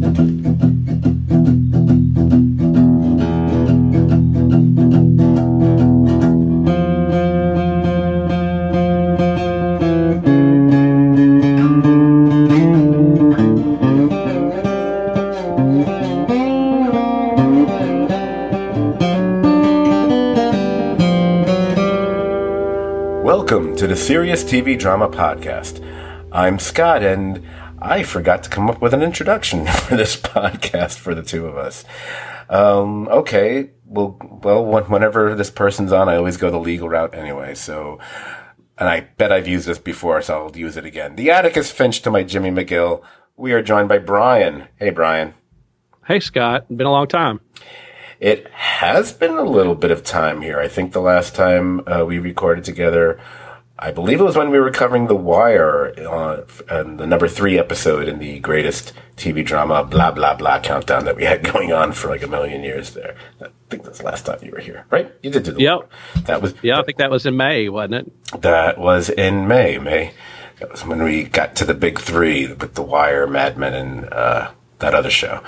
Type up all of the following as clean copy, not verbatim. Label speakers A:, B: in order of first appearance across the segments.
A: Welcome to the Serious TV Drama Podcast. I'm Scott, and I forgot to come up with an introduction for this podcast for the two of us. Okay, well, whenever this person's on, I always go the legal route anyway, so, and I bet I've used this before, so I'll use it again. The Atticus Finch to my Jimmy McGill. We are joined by Brian. Hey, Brian.
B: Hey, Scott. Been a long time.
A: It has been a little bit of time here. I think the last time we recorded together, I believe it was when we were covering The Wire and the number 3 episode in the greatest TV drama blah, blah, blah countdown that we had going on for like a million years there. I think that's the last time you were here, right? You did do The Wire. That was,
B: I think that was in May, wasn't it?
A: That was in May. That was when we got to the big 3 with The Wire, Mad Men, and that other show.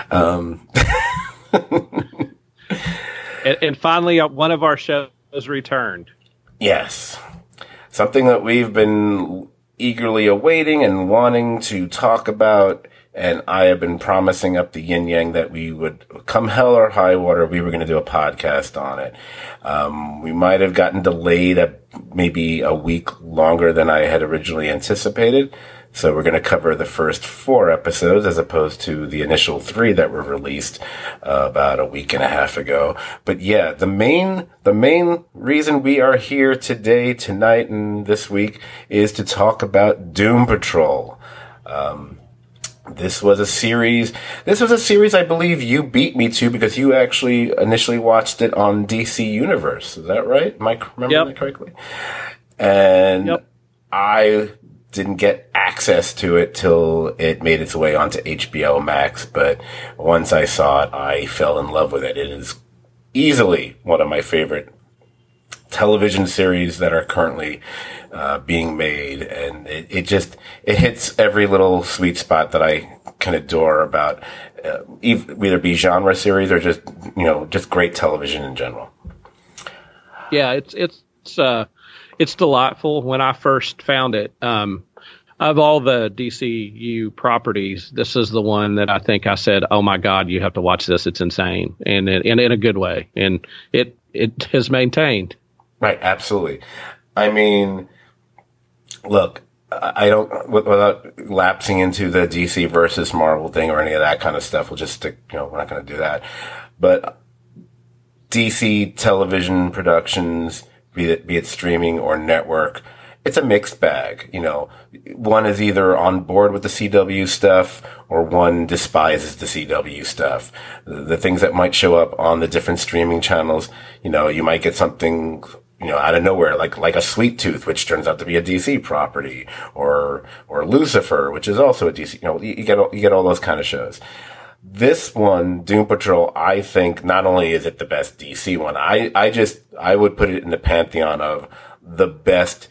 B: And finally, one of our shows returned.
A: Yes. Something that we've been eagerly awaiting and wanting to talk about, and I have been promising up the yin yang that we would, come hell or high water, we were going to do a podcast on it. We might have gotten delayed maybe a week longer than I had originally anticipated. So we're going to cover the first 4 episodes as opposed to the initial 3 that were released about a week and a half ago. But yeah, the main reason we are here today, tonight, and this week is to talk about Doom Patrol. This was a series I believe you beat me to because you actually initially watched it on DC Universe. Is that right? Am I remembering that correctly? And I didn't get access to it till it made its way onto HBO Max, but once I saw it, I fell in love with it. It is easily one of my favorite television series that are currently being made, and it hits every little sweet spot that I can adore about either be genre series or just great television in general.
B: Yeah, it's delightful. When I first found it, of all the DCU properties, this is the one that I think I said, "Oh my God, you have to watch this! It's insane," and in a good way, and it has maintained.
A: Right, absolutely. I mean, look, I don't, without lapsing into the DC versus Marvel thing or any of that kind of stuff, we'll just stick. We're not going to do that. But DC television productions, be it streaming or network, it's a mixed bag. One is either on board with the CW stuff or one despises the CW stuff. The things that might show up on the different streaming channels, you might get something, out of nowhere, like a Sweet Tooth, which turns out to be a DC property, or Lucifer, which is also a DC, you get all those kind of shows. This one, Doom Patrol, I think not only is it the best DC one, I would put it in the pantheon of the best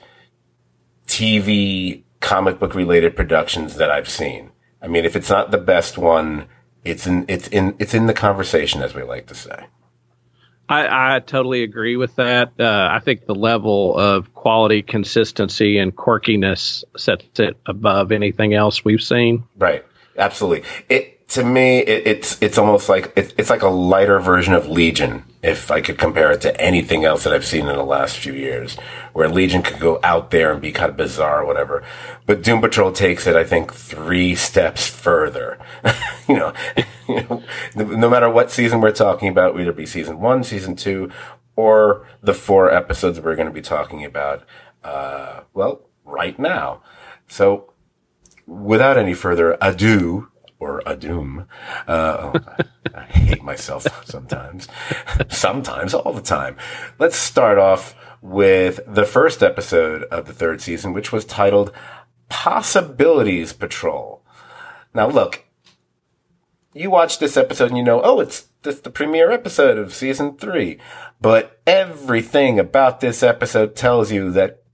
A: TV comic book related productions that I've seen. I mean, if it's not the best one, it's in the conversation, as we like to say.
B: I totally agree with that. I think the level of quality, consistency, and quirkiness sets it above anything else we've seen.
A: Right. Absolutely. To me, it's almost like it's like a lighter version of Legion, if I could compare it to anything else that I've seen in the last few years, where Legion could go out there and be kind of bizarre or whatever. But Doom Patrol takes it, I think, 3 steps further. No matter what season we're talking about, whether it be season 1, season 2, or the 4 episodes we're going to be talking about, right now. So, without any further ado, or a doom. I hate myself sometimes. Sometimes, all the time. Let's start off with the first episode of the 3rd season, which was titled Possibilities Patrol. Now, look, you watch this episode and it's the premiere episode of season 3. But everything about this episode tells you that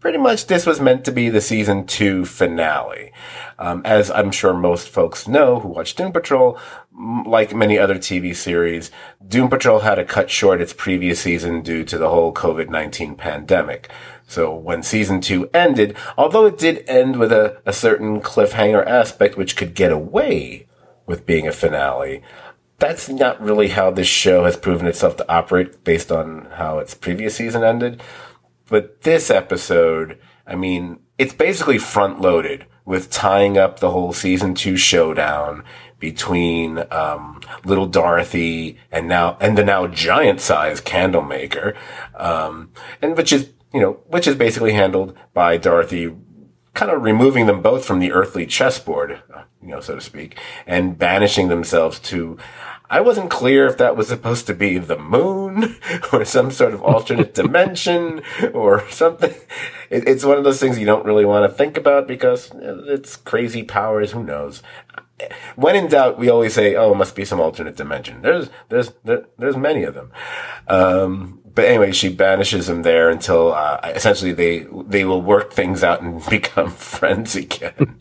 A: pretty much this was meant to be the season 2 finale. As I'm sure most folks know who watch Doom Patrol, like many other TV series, Doom Patrol had to cut short its previous season due to the whole COVID-19 pandemic. So when season 2 ended, although it did end with a certain cliffhanger aspect which could get away with being a finale, that's not really how this show has proven itself to operate based on how its previous season ended. But this episode, I mean, it's basically front-loaded with tying up the whole season 2 showdown between little Dorothy and the now giant-sized Candlemaker, and which is basically handled by Dorothy, kind of removing them both from the earthly chessboard, so to speak, and banishing themselves to, I wasn't clear if that was supposed to be the moon or some sort of alternate dimension or something. It's one of those things you don't really want to think about because it's crazy powers. Who knows? When in doubt, we always say, "Oh, it must be some alternate dimension." There's many of them. But anyway, she banishes him there until essentially they will work things out and become friends again.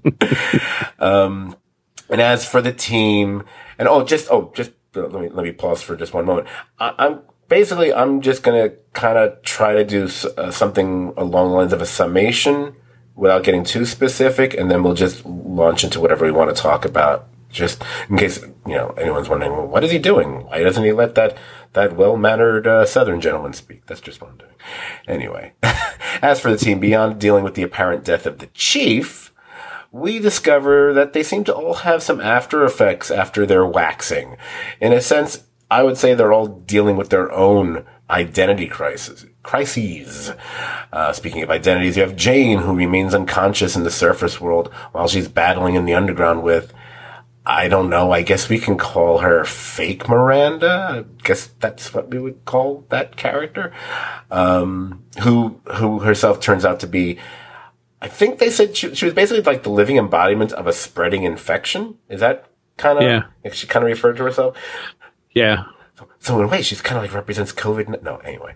A: And as for the team, and let me pause for just one moment. I'm just gonna kind of try to do something along the lines of a summation without getting too specific, and then we'll just launch into whatever we want to talk about. Just in case, anyone's wondering, well, what is he doing? Why doesn't he let that well-mannered Southern gentleman speak? That's just what I'm doing. Anyway, as for the team, beyond dealing with the apparent death of the chief, we discover that they seem to all have some after effects after their waxing. In a sense, I would say they're all dealing with their own identity crises. Speaking of identities, you have Jane, who remains unconscious in the surface world while she's battling in the underground with, I don't know, I guess we can call her fake Miranda. I guess that's what we would call that character. Who herself turns out to be, I think they said she was basically like the living embodiment of a spreading infection. Is that kind of, yeah. She kind of referred to herself?
B: Yeah.
A: So in a way, she's kind of like represents COVID. No, anyway.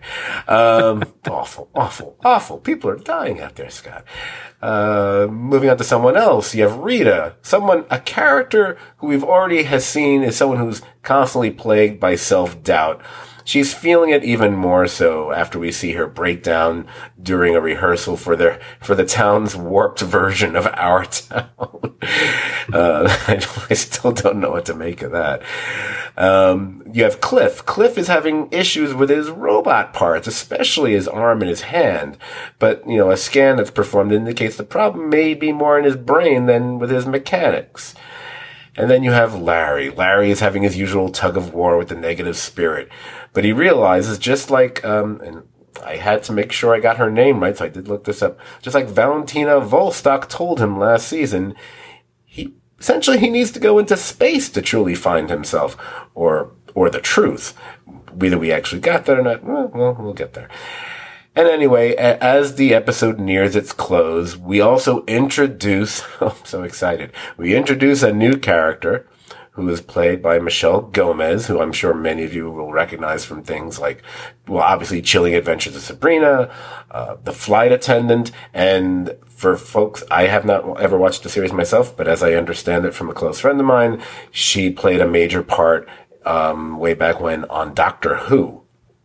A: Awful. People are dying out there, Scott. Moving on to someone else, you have Rita, a character who we've already has seen is someone who's constantly plagued by self-doubt. She's feeling it even more so after we see her break down during a rehearsal for the town's warped version of Our Town. I still don't know what to make of that. You have Cliff. Cliff is having issues with his robot parts, especially his arm and his hand. But, a scan that's performed indicates the problem may be more in his brain than with his mechanics. And then you have Larry. Larry is having his usual tug of war with the negative spirit. But he realizes, just like, and I had to make sure I got her name right, so I did look this up. Just like Valentina Volstock told him last season, he needs to go into space to truly find himself, or the truth. Whether we actually got there or not, well, we'll get there. And anyway, as the episode nears its close, we also introduce, I'm so excited, we introduce a new character who is played by Michelle Gomez, who I'm sure many of you will recognize from things like, well, obviously Chilling Adventures of Sabrina, The Flight Attendant, and for folks, I have not ever watched the series myself, but as I understand it from a close friend of mine, she played a major part way back when on Doctor Who.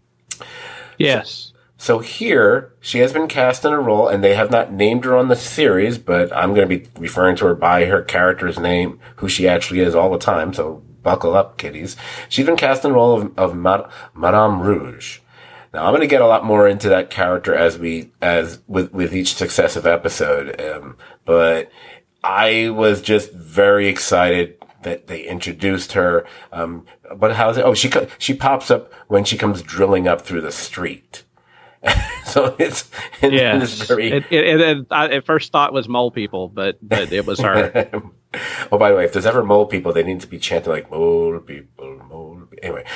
B: Yes.
A: So here, she has been cast in a role, and they have not named her on the series, but I'm going to be referring to her by her character's name, who she actually is all the time, so buckle up, kiddies. She's been cast in the role of Madame Rouge. Now, I'm going to get a lot more into that character as with each successive episode, but I was just very excited that they introduced her. But how's it? Oh, she pops up when she comes drilling up through the street. So it's very.
B: It at first thought was mole people, but it was her.
A: Oh, by the way, if there's ever mole people, they need to be chanting like mole people, mole. Anyway,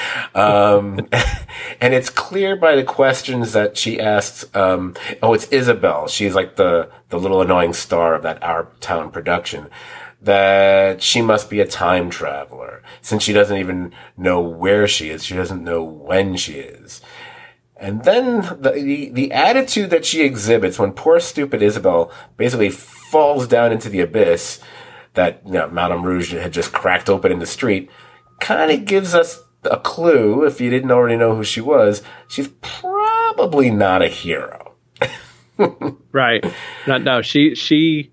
A: and it's clear by the questions that she asks. It's Isabel. She's like the little annoying star of that Our Town production. That she must be a time traveler, since she doesn't even know where she is. She doesn't know when she is. And then the attitude that she exhibits when poor stupid Isabel basically falls down into the abyss that Madame Rouge had just cracked open in the street kind of gives us a clue, if you didn't already know who she was. She's probably not a hero.
B: Right. No, she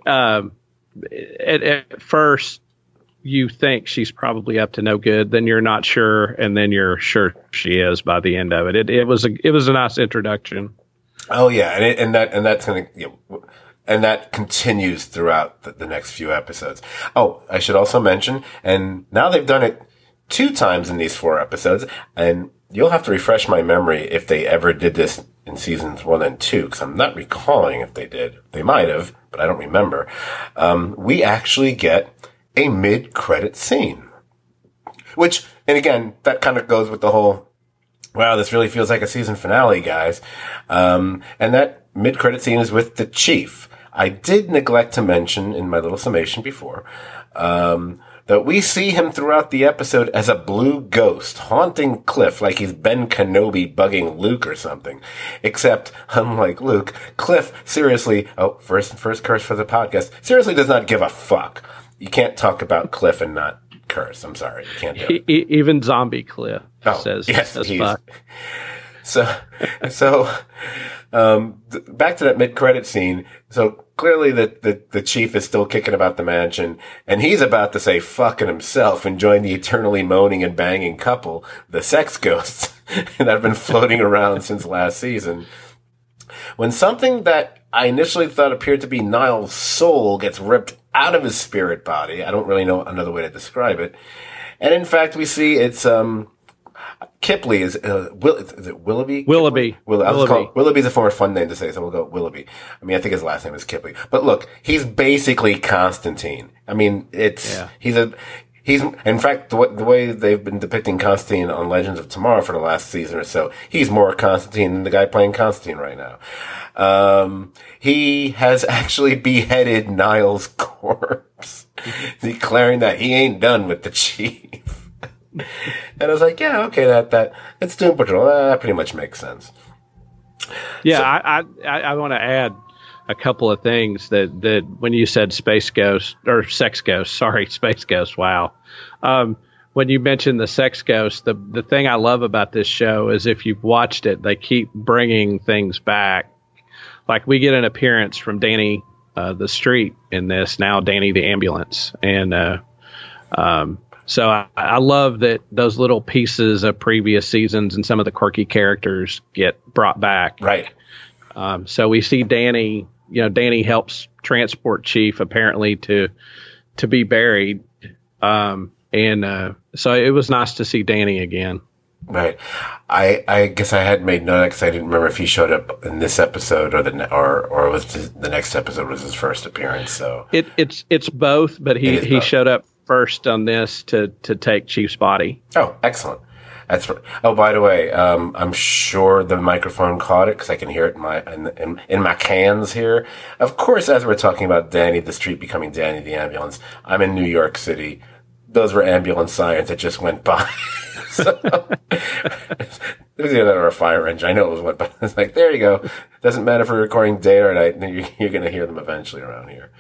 B: at first you think she's probably up to no good, then you're not sure, and then you're sure she is by the end of it. It was a nice introduction.
A: Oh yeah, and that's gonna and that continues throughout the next few episodes. Oh, I should also mention, and now they've done it 2 times in these 4 episodes, and you'll have to refresh my memory if they ever did this in seasons 1 and 2, because I'm not recalling if they did. They might have, but I don't remember. We actually get a mid-credit scene, which, and again, that kind of goes with the whole, wow, this really feels like a season finale, guys. And that mid-credit scene is with the Chief. I did neglect to mention in my little summation before, that we see him throughout the episode as a blue ghost haunting Cliff like he's Ben Kenobi bugging Luke or something. Except, unlike Luke, Cliff seriously, first curse for the podcast, seriously does not give a fuck. You can't talk about Cliff and not curse. I'm sorry. You can't do it.
B: Even Zombie Cliff says fuck.
A: So, back to that mid-credit scene. So clearly the Chief is still kicking about the mansion, and he's about to say fucking himself and join the eternally moaning and banging couple, the sex ghosts, that have been floating around since last season. When something that I initially thought appeared to be Niall's soul gets ripped out of his spirit body. I don't really know another way to describe it. And in fact, we see it's, Kipley is it Willoughby?
B: Willoughby.
A: Willoughby's a more fun name to say, so we'll go Willoughby. I mean, I think his last name is Kipley. But look, he's basically Constantine. I mean, he's in fact, the way they've been depicting Constantine on Legends of Tomorrow for the last season or so, he's more Constantine than the guy playing Constantine right now. He has actually beheaded Niall's corpse, declaring that he ain't done with the Chief. And I was like, yeah, okay, it's Doom Patrol. That pretty much makes sense.
B: Yeah, so, I want to add a couple of things that when you said Space Ghost or Sex Ghost, Space Ghost. Wow. When you mentioned the Sex Ghost, the thing I love about this show is if you've watched it, they keep bringing things back. Like we get an appearance from Danny, the street in this now, Danny the ambulance. And, so I love that those little pieces of previous seasons and some of the quirky characters get brought back.
A: Right.
B: So we see Danny, Danny helps transport Chief apparently to be buried. So it was nice to see Danny again.
A: Right. I guess I had made note because I didn't remember if he showed up in this episode or was the next episode was his first appearance. So
B: it's both, but he showed up first on this to take Chief's body.
A: Oh, excellent. That's right. Oh, by the way, I'm sure the microphone caught it because I can hear it in my cans here. Of course, as we're talking about Danny the street becoming Danny the ambulance, I'm in New York City. Those were ambulance signs that just went by. So, it was either a fire engine. I know it was one, but it's like, there you go. Doesn't matter if we're recording day or night. You're going to hear them eventually around here.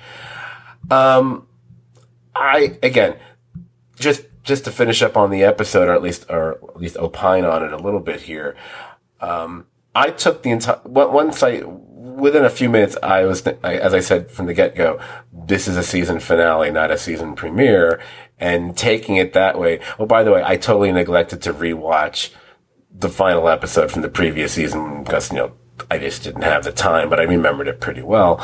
A: Just to finish up on the episode, or at least opine on it a little bit here. I took the entire one site within a few minutes. As I said from the get-go, this is a season finale, not a season premiere, and taking it that way. Oh, by the way, I totally neglected to rewatch the final episode from the previous season because I just didn't have the time, but I remembered it pretty well.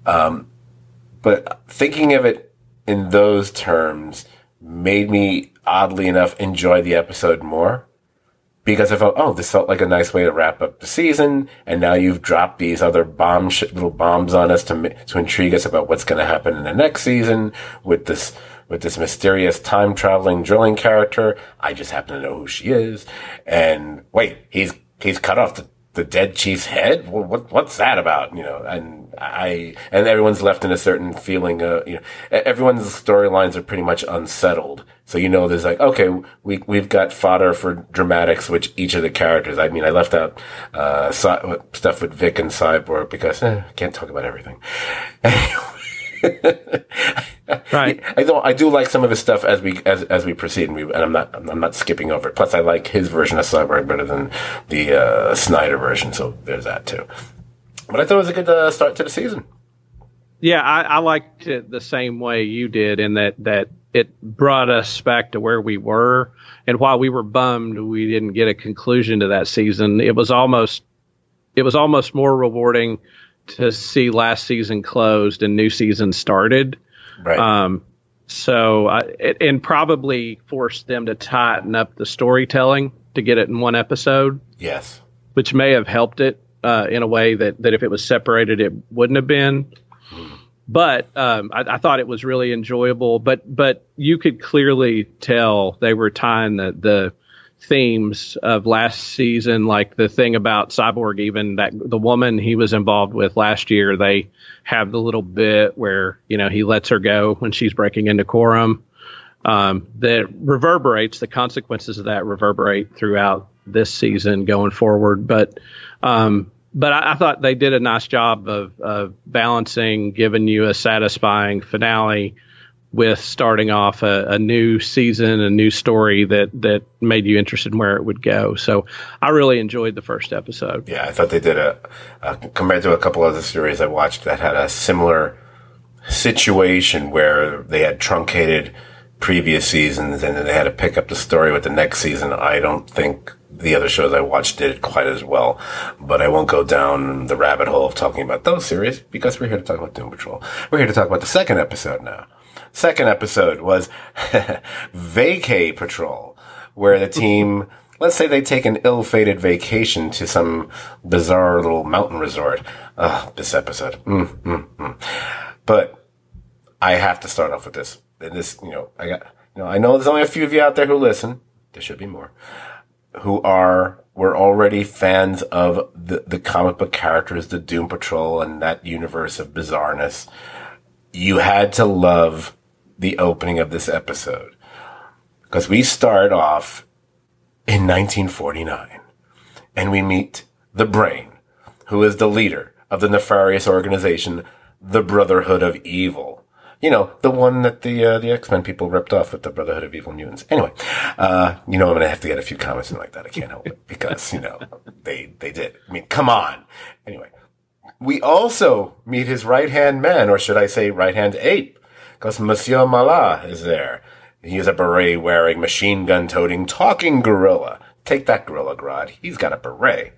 A: But thinking of it in those terms made me, oddly enough, enjoy the episode more. Because I felt, this felt like a nice way to wrap up the season, and now you've dropped these other little bombs on us to intrigue us about what's going to happen in the next season with this mysterious time traveling drilling character. I just happen to know who she is, and wait, he's cut off the dead chief's head? What's that about? And everyone's left in a certain feeling, everyone's storylines are pretty much unsettled. So, there's like, okay, we've got fodder for dramatics, which each of the characters, I left out, stuff with Vic and Cyborg because, I can't talk about everything.
B: Right.
A: I do like some of his stuff as we proceed, and I'm not skipping over it. Plus, I like his version of Cyborg better than the Snyder version, so there's that too. But I thought it was a good start to the season.
B: Yeah, I liked it the same way you did, in that it brought us back to where we were. And while we were bummed we didn't get a conclusion to that season, it was almost more rewarding to see last season closed and new season started.
A: Right.
B: And probably forced them to tighten up the storytelling to get it in one episode.
A: Yes.
B: Which may have helped it in a way that if it was separated, it wouldn't have been. But I thought it was really enjoyable. But you could clearly tell they were tying the themes of last season, like the thing about Cyborg, even that the woman he was involved with last year, they have the little bit where, he lets her go when she's breaking into quorum. That reverberates, the consequences of that reverberate throughout this season going forward. But I thought they did a nice job of balancing, giving you a satisfying finale with starting off a new season, a new story that made you interested in where it would go. So I really enjoyed the first episode.
A: Yeah, I thought they did compared to a couple other series I watched that had a similar situation where they had truncated previous seasons and then they had to pick up the story with the next season. I don't think the other shows I watched did it quite as well, but I won't go down the rabbit hole of talking about those series because we're here to talk about Doom Patrol. We're here to talk about the second episode now. Second episode was Vacay Patrol, where the team, let's say they take an ill-fated vacation to some bizarre little mountain resort. This episode. But I have to start off with this. I know there's only a few of you out there who listen. There should be more. We're already fans of the comic book characters, the Doom Patrol, and that universe of bizarreness. You had to love the opening of this episode because we start off in 1949 and we meet the Brain, who is the leader of the nefarious organization, the Brotherhood of Evil. The one that the X-Men people ripped off with the Brotherhood of Evil Mutants. Anyway, I'm going to have to get a few comments in like that. I can't help it because, they did. Come on. Anyway, we also meet his right-hand man, or should I say right-hand ape, because Monsieur Mallah is there. He is a beret-wearing, machine-gun-toting, talking gorilla. Take that, Gorilla Grodd. He's got a beret.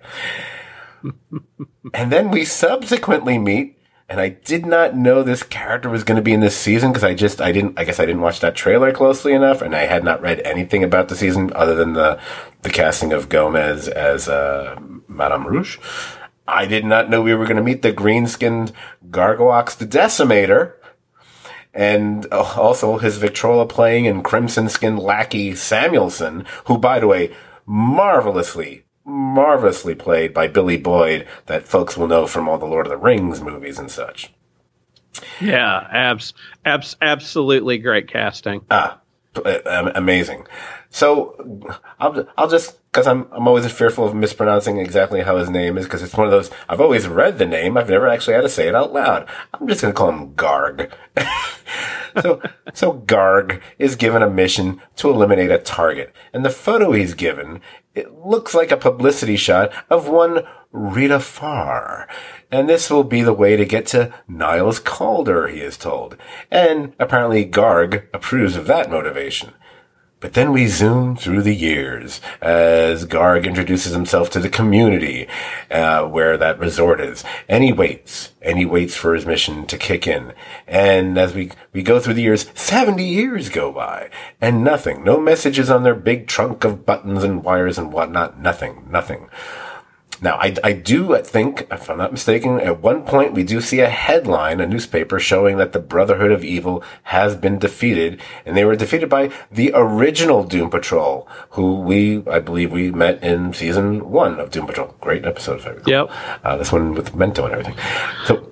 A: And then we subsequently meet, and I did not know this character was going to be in this season because I guess I didn't watch that trailer closely enough, and I had not read anything about the season other than the casting of Gomez as Madame Rouge. I did not know we were going to meet the green-skinned Gargoyles the Decimator, and also his Victrola playing and crimson-skinned lackey Samuelson, who, by the way, marvelously played by Billy Boyd, that folks will know from all the Lord of the Rings movies and such.
B: Yeah, absolutely great casting.
A: Amazing. So I'll just, because I'm always fearful of mispronouncing exactly how his name is, because it's one of those, I've always read the name, I've never actually had to say it out loud. I'm just going to call him Garg. So Garg is given a mission to eliminate a target, and the photo he's given, it looks like a publicity shot of one Rita Farr. And this will be the way to get to Niles Calder, he is told. And apparently Garg approves of that motivation. But then we zoom through the years as Garg introduces himself to the community where that resort is. And he waits for his mission to kick in. And as we go through the years, 70 years go by. And nothing. No messages on their big trunk of buttons and wires and whatnot. Nothing. Now, I do think, if I'm not mistaken, at one point we do see a headline, a newspaper, showing that the Brotherhood of Evil has been defeated, and they were defeated by the original Doom Patrol, who I believe we met in season 1 of Doom Patrol. Great episode, if I recall.
B: Yep.
A: This one with Mento and everything. So,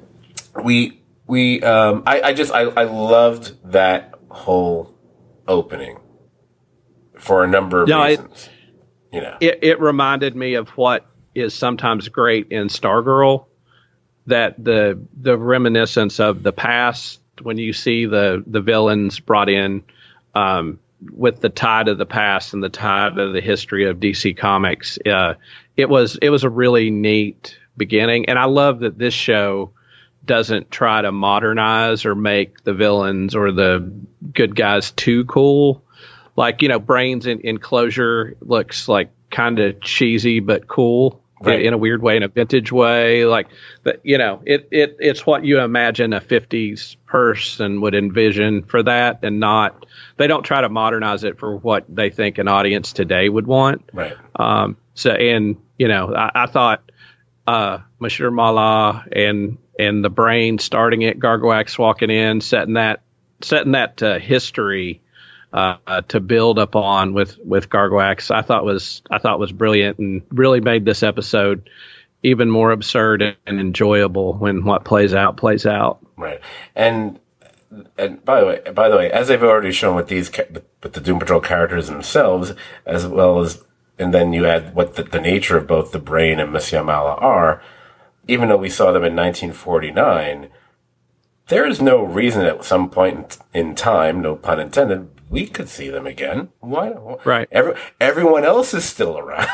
A: I loved that whole opening for a number of reasons.
B: It reminded me of what is sometimes great in Stargirl, that the reminiscence of the past, when you see the villains brought in with the tide of the past and the tide of the history of DC Comics. It was a really neat beginning, and I love that this show doesn't try to modernize or make the villains or the good guys too cool. Like, Brains in Closure looks like kind of cheesy but cool. Right. In a weird way, in a vintage way, but it's what you imagine a 50s person would envision for that, and they don't try to modernize it for what they think an audience today would want.
A: Right.
B: I thought Monsieur Mala and the Brain starting it, Gargoax walking in, setting that history to build upon with Gargoax, I thought was brilliant, and really made this episode even more absurd and enjoyable when what plays out.
A: Right. And by the way, as they've already shown with with the Doom Patrol characters themselves, as well as, and then you add what the nature of both the Brain and Monsieur Mala are, even though we saw them in 1949, there is no reason at some point in time, no pun intended, we could see them again. Why not?
B: Right.
A: Everyone else is still around.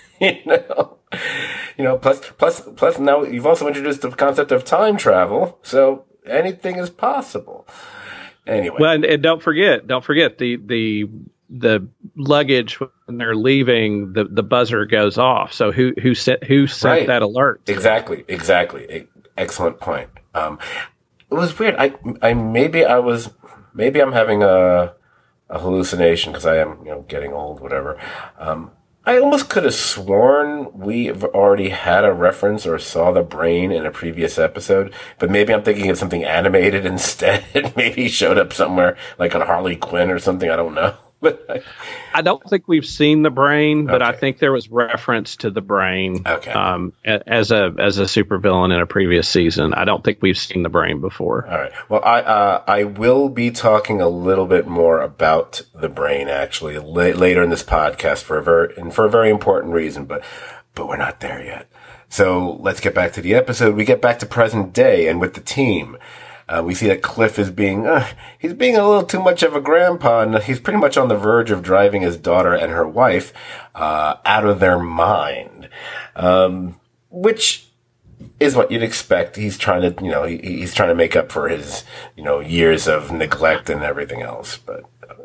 A: Plus now you've also introduced the concept of time travel, so anything is possible. Anyway.
B: Well, and don't forget the luggage when they're leaving, the buzzer goes off. So who sent right. that alert?
A: Exactly. Excellent point. It was weird. Maybe I'm having a hallucination because I am, getting old, whatever. I almost could have sworn we've already had a reference or saw the Brain in a previous episode, but maybe I'm thinking of something animated instead. Maybe he showed up somewhere like on Harley Quinn or something. I don't know. But
B: I don't think we've seen the Brain, but okay. I think there was reference to the Brain as a supervillain in a previous season. I don't think we've seen the Brain before.
A: All right. Well, I will be talking a little bit more about the Brain actually later in this podcast for a very important reason, but we're not there yet. So let's get back to the episode. We get back to present day and with the team. We see that Cliff is he's being a little too much of a grandpa, and he's pretty much on the verge of driving his daughter and her wife, out of their mind. Which is what you'd expect. He's trying to, he's trying to make up for his, years of neglect and everything else, but,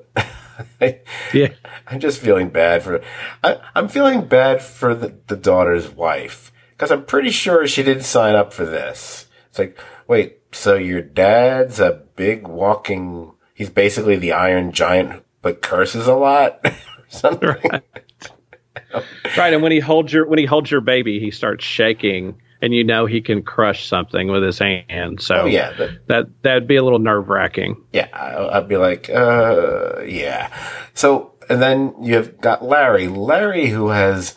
B: yeah,
A: I'm just feeling bad I'm feeling bad for the daughter's wife, because I'm pretty sure she didn't sign up for this. It's like, wait, so your dad's a big walking, he's basically the Iron Giant, but curses a lot? Something.
B: Right. Right. And when he holds your baby, he starts shaking, and he can crush something with his hand. So that'd be a little nerve wracking.
A: Yeah. I'd be like, yeah. So, and then you've got Larry, who has,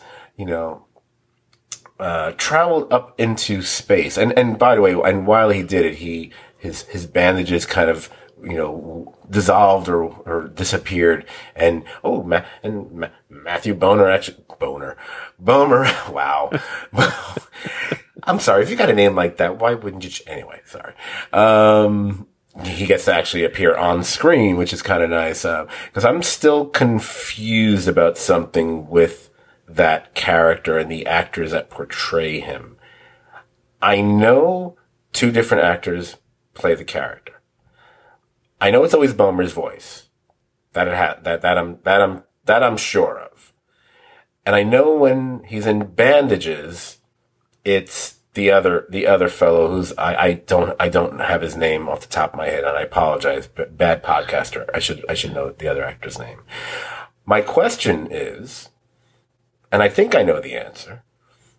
A: traveled up into space. And by the way, and while he did it, his bandages kind of, dissolved or disappeared. And, Matthew Bomer, wow. I'm sorry, if you got a name like that, why wouldn't you? Anyway, sorry. He gets to actually appear on screen, which is kind of nice. Cause I'm still confused about something with that character and the actors that portray him. I know 2 different actors play the character. I know it's always Bomer's voice. That I'm sure of. And I know when he's in bandages, it's the other fellow who's I don't have his name off the top of my head, and I apologize, but bad podcaster. I should know the other actor's name. My question is, and I think I know the answer,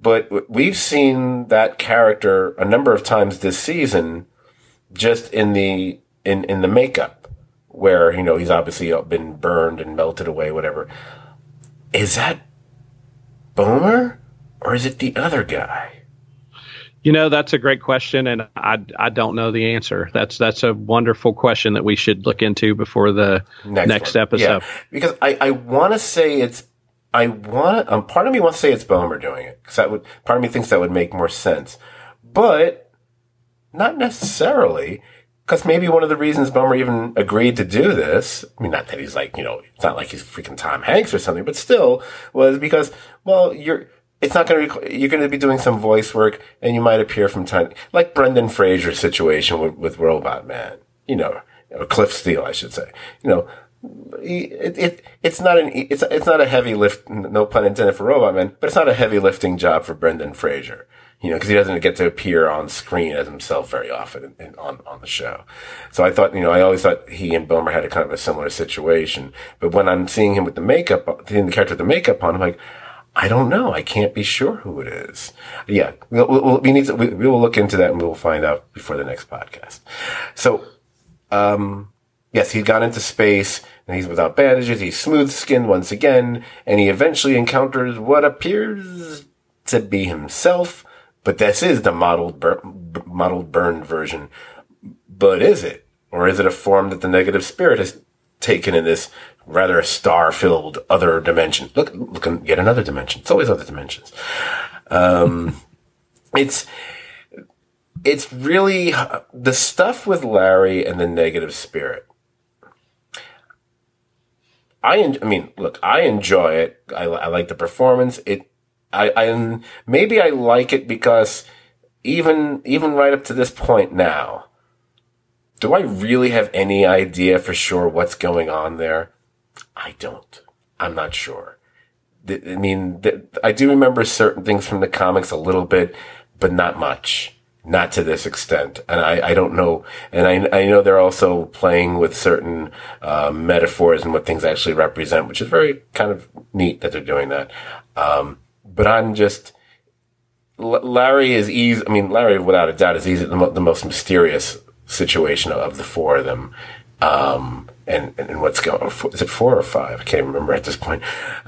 A: But we've seen that character a number of times this season, just in the makeup, where, you know, he's obviously been burned and melted away, whatever. Is that Bomer, or is it the other guy?
B: You know, that's a great question, and I don't know the answer. That's a wonderful question that we should look into before the next episode.
A: Yeah, because I want to say part of me wants to say it's Bomer doing it, because part of me thinks that would make more sense, but not necessarily, because maybe one of the reasons Bomer even agreed to do this, I mean, not that he's like, you know, it's not like he's freaking Tom Hanks or something, but still, was because, well, you're going to be doing some voice work, and you might appear from time, like Brendan Fraser's situation with Robot Man, you know, or Cliff Steele, I should say. You know, it's not a heavy lift, no pun intended for Robot Man, but it's not a heavy lifting job for Brendan Fraser, you know, because he doesn't get to appear on screen as himself very often on the show. So I thought, you know, I always thought he and Bomer had a kind of a similar situation, but when I'm seeing him with the makeup, the character with the makeup on, I'm like, I don't know. I can't be sure who it is. Yeah, we will look into that, and we will find out before the next podcast. So, yes, he'd gone into space, and he's without bandages. He's smooth-skinned once again, and he eventually encounters what appears to be himself. But this is the modeled burned version. But is it, or is it a form that the negative spirit has taken in this rather star-filled other dimension? Look, yet another dimension. It's always other dimensions. It's really the stuff with Larry and the negative spirit. I enjoy it. I like the performance. Maybe I like it because even right up to this point now, do I really have any idea for sure what's going on there? I don't. I'm not sure. I mean, I do remember certain things from the comics a little bit, but not much. Not to this extent. And I don't know. And I know they're also playing with certain metaphors and what things actually represent, which is very kind of neat that they're doing that. But I'm just... Larry is easy. I mean, Larry, without a doubt, is easily the most mysterious situation of the four of them. And what's going on? Is it 4 or 5? I can't remember at this point.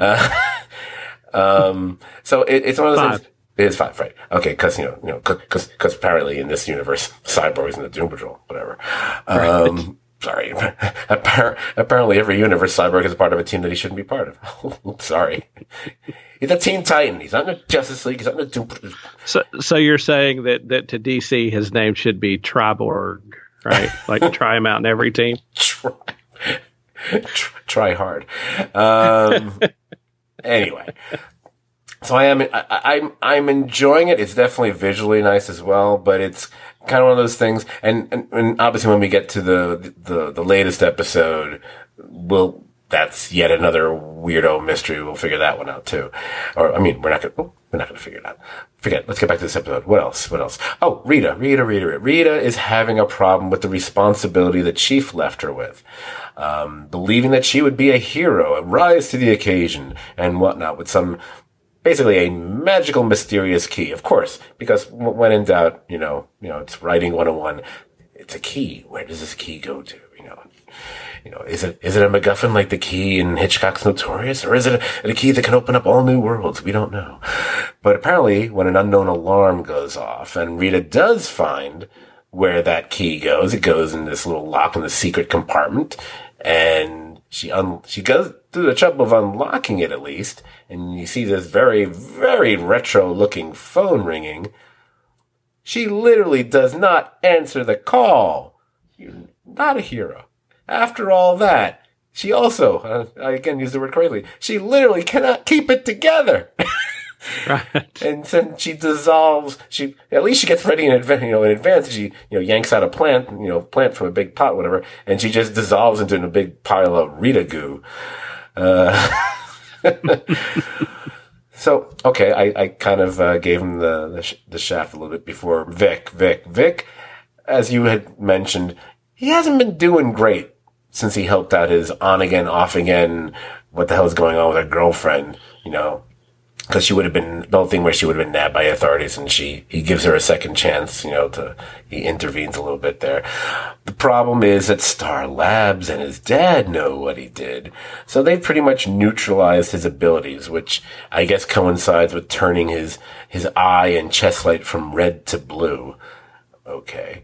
A: So it's one of those things. It is 5, right? Okay, because because apparently in this universe, Cyborg is in the Doom Patrol, whatever. Right. Sorry. Apparently, every universe, Cyborg is a part of a team that he shouldn't be part of. Sorry. He's a Teen Titan. He's not in the Justice League. He's not in the Doom Patrol. So you're saying that to DC, his name should be Triborg, right? Like try him out in every team. Try hard. Anyway. So I'm enjoying it. It's definitely visually nice as well, but it's kind of one of those things. And obviously when we get to the latest episode, that's yet another weirdo mystery. We'll figure that one out too. Or, I mean, we're not going to figure it out. Forget it. Let's get back to this episode. What else? Oh, Rita. Rita is having a problem with the responsibility that Chief left her with. Believing that she would be a hero, rise to the occasion and whatnot with basically a magical, mysterious key, of course, because when in doubt, it's writing 101. It's a key. Where does this key go to? Is it a MacGuffin like the key in Hitchcock's Notorious, or is it a key that can open up all new worlds? We don't know. But apparently, when an unknown alarm goes off, and Rita does find where that key goes, it goes in this little lock in the secret compartment, and she goes through the trouble of unlocking it at least, and you see this very, very retro-looking phone ringing. She literally does not answer the call. You're not a hero. After all that, she also, I again use the word correctly, she literally cannot keep it together. Right. And then she dissolves, at least she gets ready in advance, she, yanks out a plant from a big pot, whatever, and she just dissolves into a big pile of Rita goo. So, okay, I kind of gave him the shaft a little bit before. Vic, as you had mentioned, he hasn't been doing great since he helped out his on again, off again, what the hell is going on with her girlfriend, because she would have been the whole thing where she would have been nabbed by authorities, and he gives her a second chance, he intervenes a little bit there. The problem is that Star Labs and his dad know what he did, so they pretty much neutralized his abilities, which I guess coincides with turning his eye and chest light from red to blue. Okay,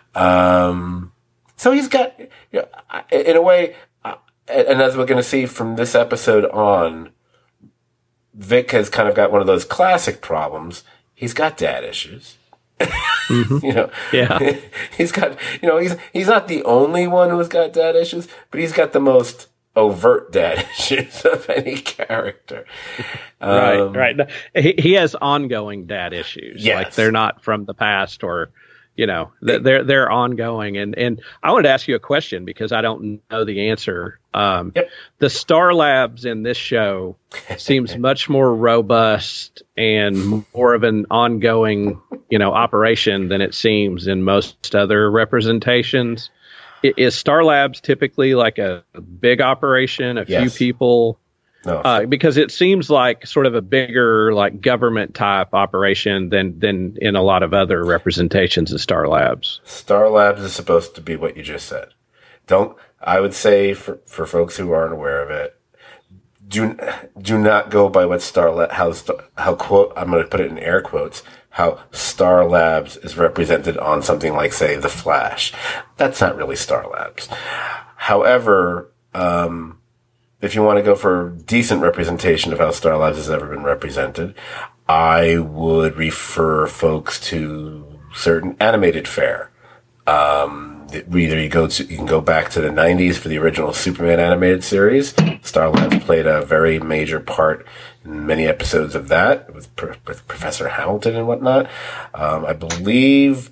A: so he's got, in a way, and as we're going to see from this episode on, Vic has kind of got one of those classic problems. He's got dad issues.
B: Mm-hmm. Yeah.
A: He's got, he's not the only one who's got dad issues, but he's got the most overt dad issues of any character.
B: Right. He has ongoing dad issues.
A: Yes.
B: Like they're not from the past or, they're ongoing. And I wanted to ask you a question because I don't know the answer.
A: Yep.
B: The Star Labs in this show seems much more robust and more of an ongoing, operation than it seems in most other representations. Is Star Labs typically like a big operation, a few people?
A: No.
B: Because it seems like sort of a bigger, like government type operation than in a lot of other representations of Star Labs.
A: Star Labs is supposed to be what you just said. I would say for folks who aren't aware of it, do not go by what how quote, I'm going to put it in air quotes, how Star Labs is represented on something like, say, The Flash. That's not really Star Labs. However, if you want to go for decent representation of how Star Labs has ever been represented, I would refer folks to certain animated fare. Either you can go back to the 90s for the original Superman animated series. Star Labs played a very major part in many episodes of that with Professor Hamilton and whatnot. I believe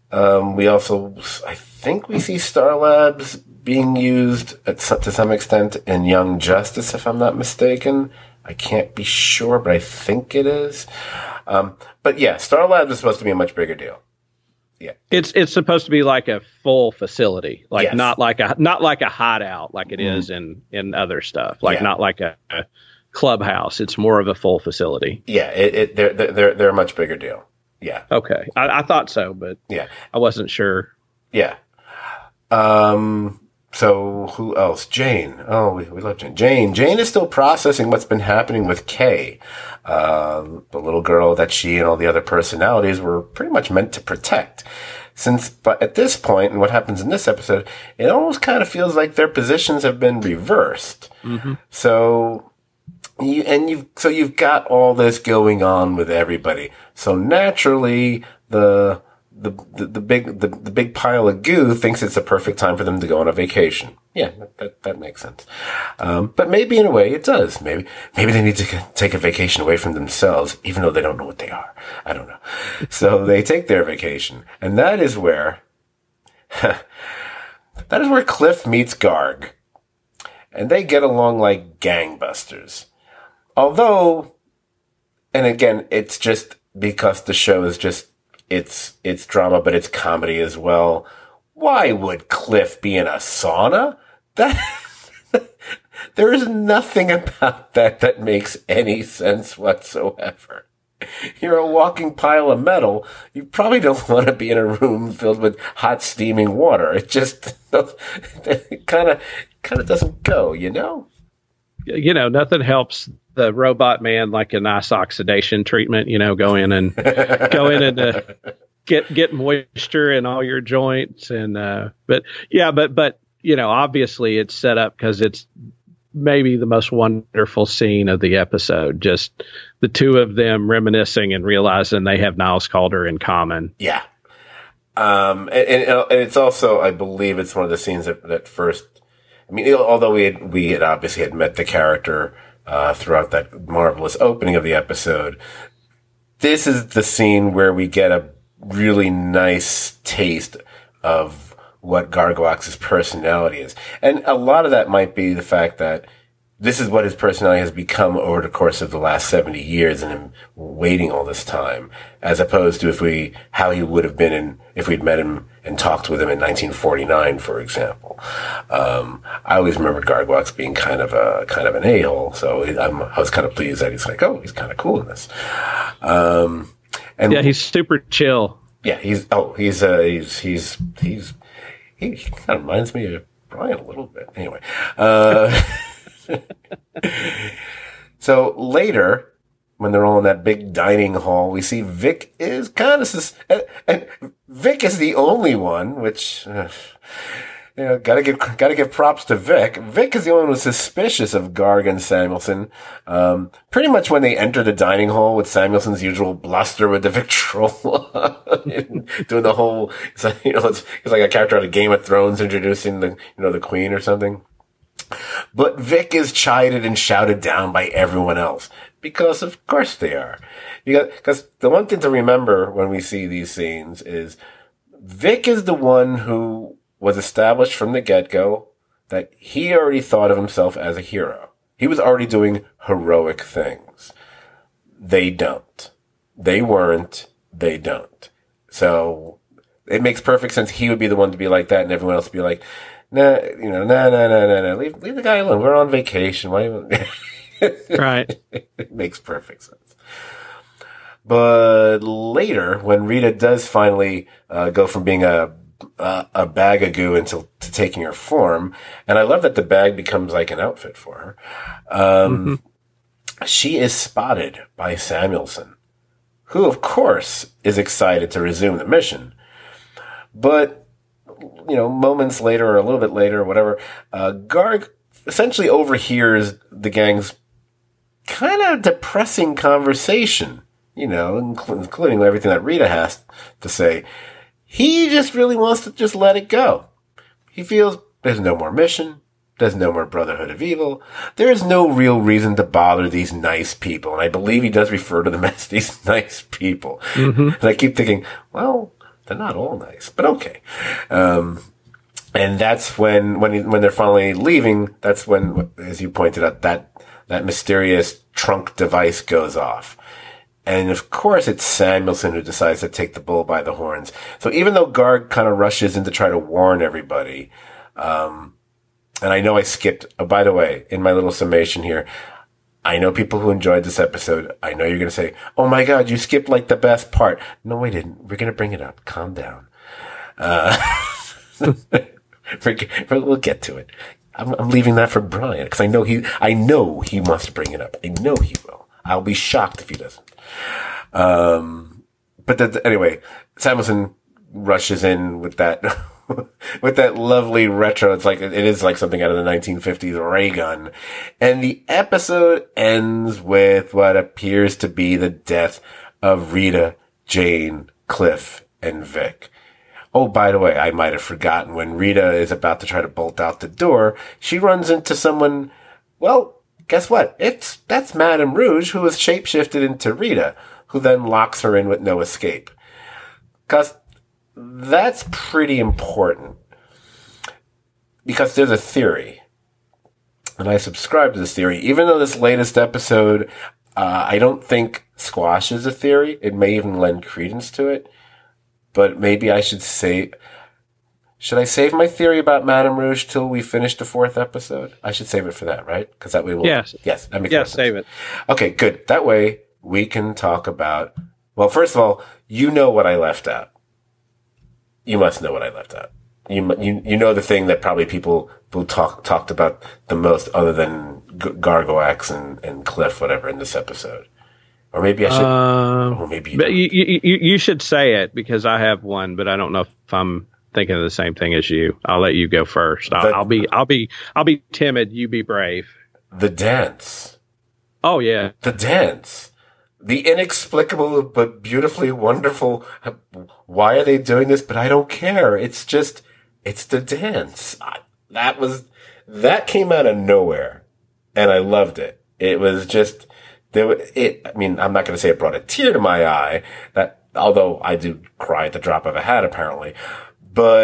A: I think we see Star Labs being used to some extent in Young Justice, if I'm not mistaken. I can't be sure, but I think it is. But yeah, Star Labs is supposed to be a much bigger deal. Yeah,
B: it's supposed to be like a full facility, like
A: yes.
B: not like a hideout like it is in other stuff, like not like a clubhouse. It's more of a full facility.
A: Yeah, they're a much bigger deal. Yeah.
B: Okay, I thought so, but
A: yeah,
B: I wasn't sure.
A: Yeah. So who else? Jane. Oh, we love Jane. Jane is still processing what's been happening with Kay, the little girl that she and all the other personalities were pretty much meant to protect. But at this point, and what happens in this episode, it almost kind of feels like their positions have been reversed. Mm-hmm. So you've got all this going on with everybody. So naturally, the big pile of goo thinks it's a perfect time for them to go on a vacation. Yeah, that makes sense. But maybe in a way it does. Maybe they need to take a vacation away from themselves, even though they don't know what they are. I don't know. So they take their vacation, and that is where Cliff meets Garg, and they get along like gangbusters. Although, and again, it's just because the show is just, it's drama, but it's comedy as well. Why would Cliff be in a sauna? There is nothing about that makes any sense whatsoever. You're a walking pile of metal. You probably don't want to be in a room filled with hot steaming water. It just kind of doesn't go,
B: Nothing helps the robot man like a nice oxidation treatment, go in and get moisture in all your joints. And, but obviously it's set up because it's maybe the most wonderful scene of the episode. Just the two of them reminiscing and realizing they have Niles Calder in common.
A: Yeah. And it's also, I believe it's one of the scenes that first, although we had obviously had met the character throughout that marvelous opening of the episode, this is the scene where we get a really nice taste of what Gargoyle's personality is. And a lot of that might be the fact that this is what his personality has become over the course of the last 70 years and him waiting all this time, as opposed to how he would have been if we'd met him and talked with him in 1949, for example. I always remember Gargoyles being kind of an a-hole, so I was kind of pleased that he's like, oh, he's kind of cool in this. And
B: yeah, he's super chill.
A: Yeah, he kind of reminds me of Brian a little bit. Anyway, so later, when they're all in that big dining hall, we see Vic is kind of and Vic is the only one, which gotta give props to Vic. Vic is the only one who's suspicious of Garg and Samuelson. Pretty much when they enter the dining hall with Samuelson's usual bluster with the Victrola, doing the whole, it's like a character out of Game of Thrones introducing the queen or something. But Vic is chided and shouted down by everyone else. Because of course they are. Because the one thing to remember when we see these scenes is Vic is the one who was established from the get-go that he already thought of himself as a hero. He was already doing heroic things. They don't. They weren't. They don't. So it makes perfect sense he would be the one to be like that and everyone else would be like, nah. Leave the guy alone. We're on vacation. Why?
B: Right.
A: It makes perfect sense. But later, when Rita does finally go from being a bag of goo to taking her form, and I love that the bag becomes like an outfit for her. She is spotted by Samuelson, who of course is excited to resume the mission. But moments later or a little bit later, whatever, Garg essentially overhears the gang's kind of depressing conversation, including everything that Rita has to say. He just really wants to just let it go. He feels there's no more mission. There's no more Brotherhood of Evil. There is no real reason to bother these nice people. And I believe he does refer to them as these nice people. And I keep thinking, well, they're not all nice, but okay. And that's when they're finally leaving, that's when, as you pointed out, that mysterious trunk device goes off. And of course, it's Samuelson who decides to take the bull by the horns. So even though Garg kind of rushes in to try to warn everybody, and I know I skipped, by the way, in my little summation here, I know people who enjoyed this episode, I know you're going to say, oh my God, you skipped like the best part. No, I didn't. We're going to bring it up. Calm down. We'll get to it. I'm leaving that for Brian because I know he wants to bring it up. I know he will. I'll be shocked if he doesn't. But anyway, Samuelson rushes in with that, with that lovely retro. It is like something out of the 1950s ray gun. And the episode ends with what appears to be the death of Rita, Jane, Cliff, and Vic. Oh, by the way, I might have forgotten when Rita is about to try to bolt out the door, she runs into someone, well, guess what? That's Madame Rouge, who was shapeshifted into Rita, who then locks her in with no escape. Because that's pretty important. Because there's a theory. And I subscribe to this theory. Even though this latest episode, I don't think squashes the theory. It may even lend credence to it. But maybe I should say... Should I save my theory about Madame Rouge till we finish the 4th episode? I should save it for that, right? Because that way we'll...
B: Yes.
A: Yes, that makes sense.
B: Save it.
A: Okay, good. That way we can talk about... Well, first of all, you know what I left out. You must know what I left out. You know the thing that probably people who talked about the most other than Gargoax and Cliff, whatever, in this episode. Or maybe I should... or maybe
B: you should say it because I have one, but I don't know if I'm... thinking of the same thing as you. I'll let you go first. I'll be timid. You be brave.
A: The dance.
B: Oh yeah.
A: The dance. The inexplicable but beautifully wonderful. Why are they doing this? But I don't care. It's the dance. That came out of nowhere and I loved it. It was just, I mean, I'm not going to say it brought a tear to my eye, although I do cry at the drop of a hat apparently. But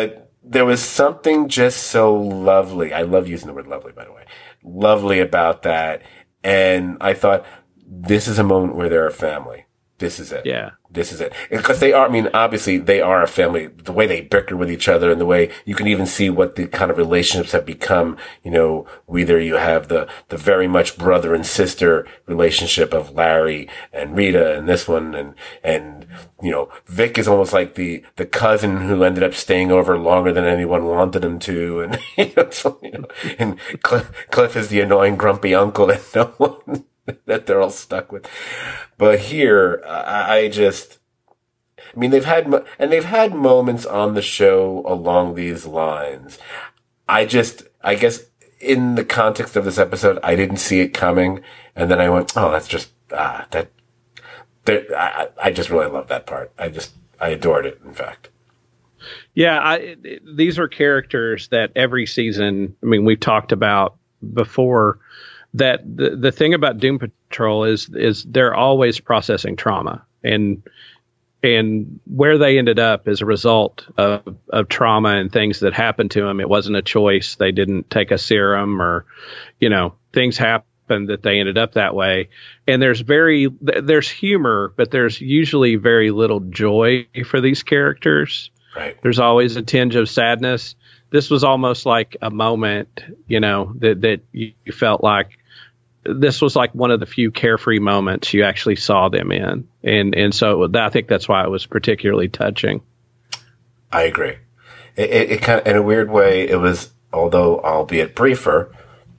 A: there was something just so lovely. I love using the word lovely, by the way. Lovely about that. And I thought, this is a moment where they're a family. This is it.
B: Yeah.
A: This is it. Because they are, I mean, obviously they are a family. The way they bicker with each other and the way you can even see what the kind of relationships have become, you know, whether you have the very much brother and sister relationship of Larry and Rita and this one and, you know, Vic is almost like the cousin who ended up staying over longer than anyone wanted him to. And, and Cliff is the annoying grumpy uncle that no one, that they're all stuck with. But here, I mean, they've had moments on the show along these lines. I guess in the context of this episode, I didn't see it coming. And then I went, oh, that's just, I just really love that part. I adored it, in fact.
B: Yeah. These are characters that every season, I mean, we've talked about before, that the thing about Doom Patrol is they're always processing trauma, and where they ended up as a result of trauma and things that happened to them. It wasn't a choice. They didn't take a serum, or, you know, things happened that they ended up that way. And there's humor, but there's usually very little joy for these characters.
A: Right.
B: There's always a tinge of sadness. This was almost like a moment, you know, that you felt like this was like one of the few carefree moments you actually saw them in. And so I think that's why it was particularly touching.
A: I agree. It kind of, in a weird way, it was, although albeit briefer,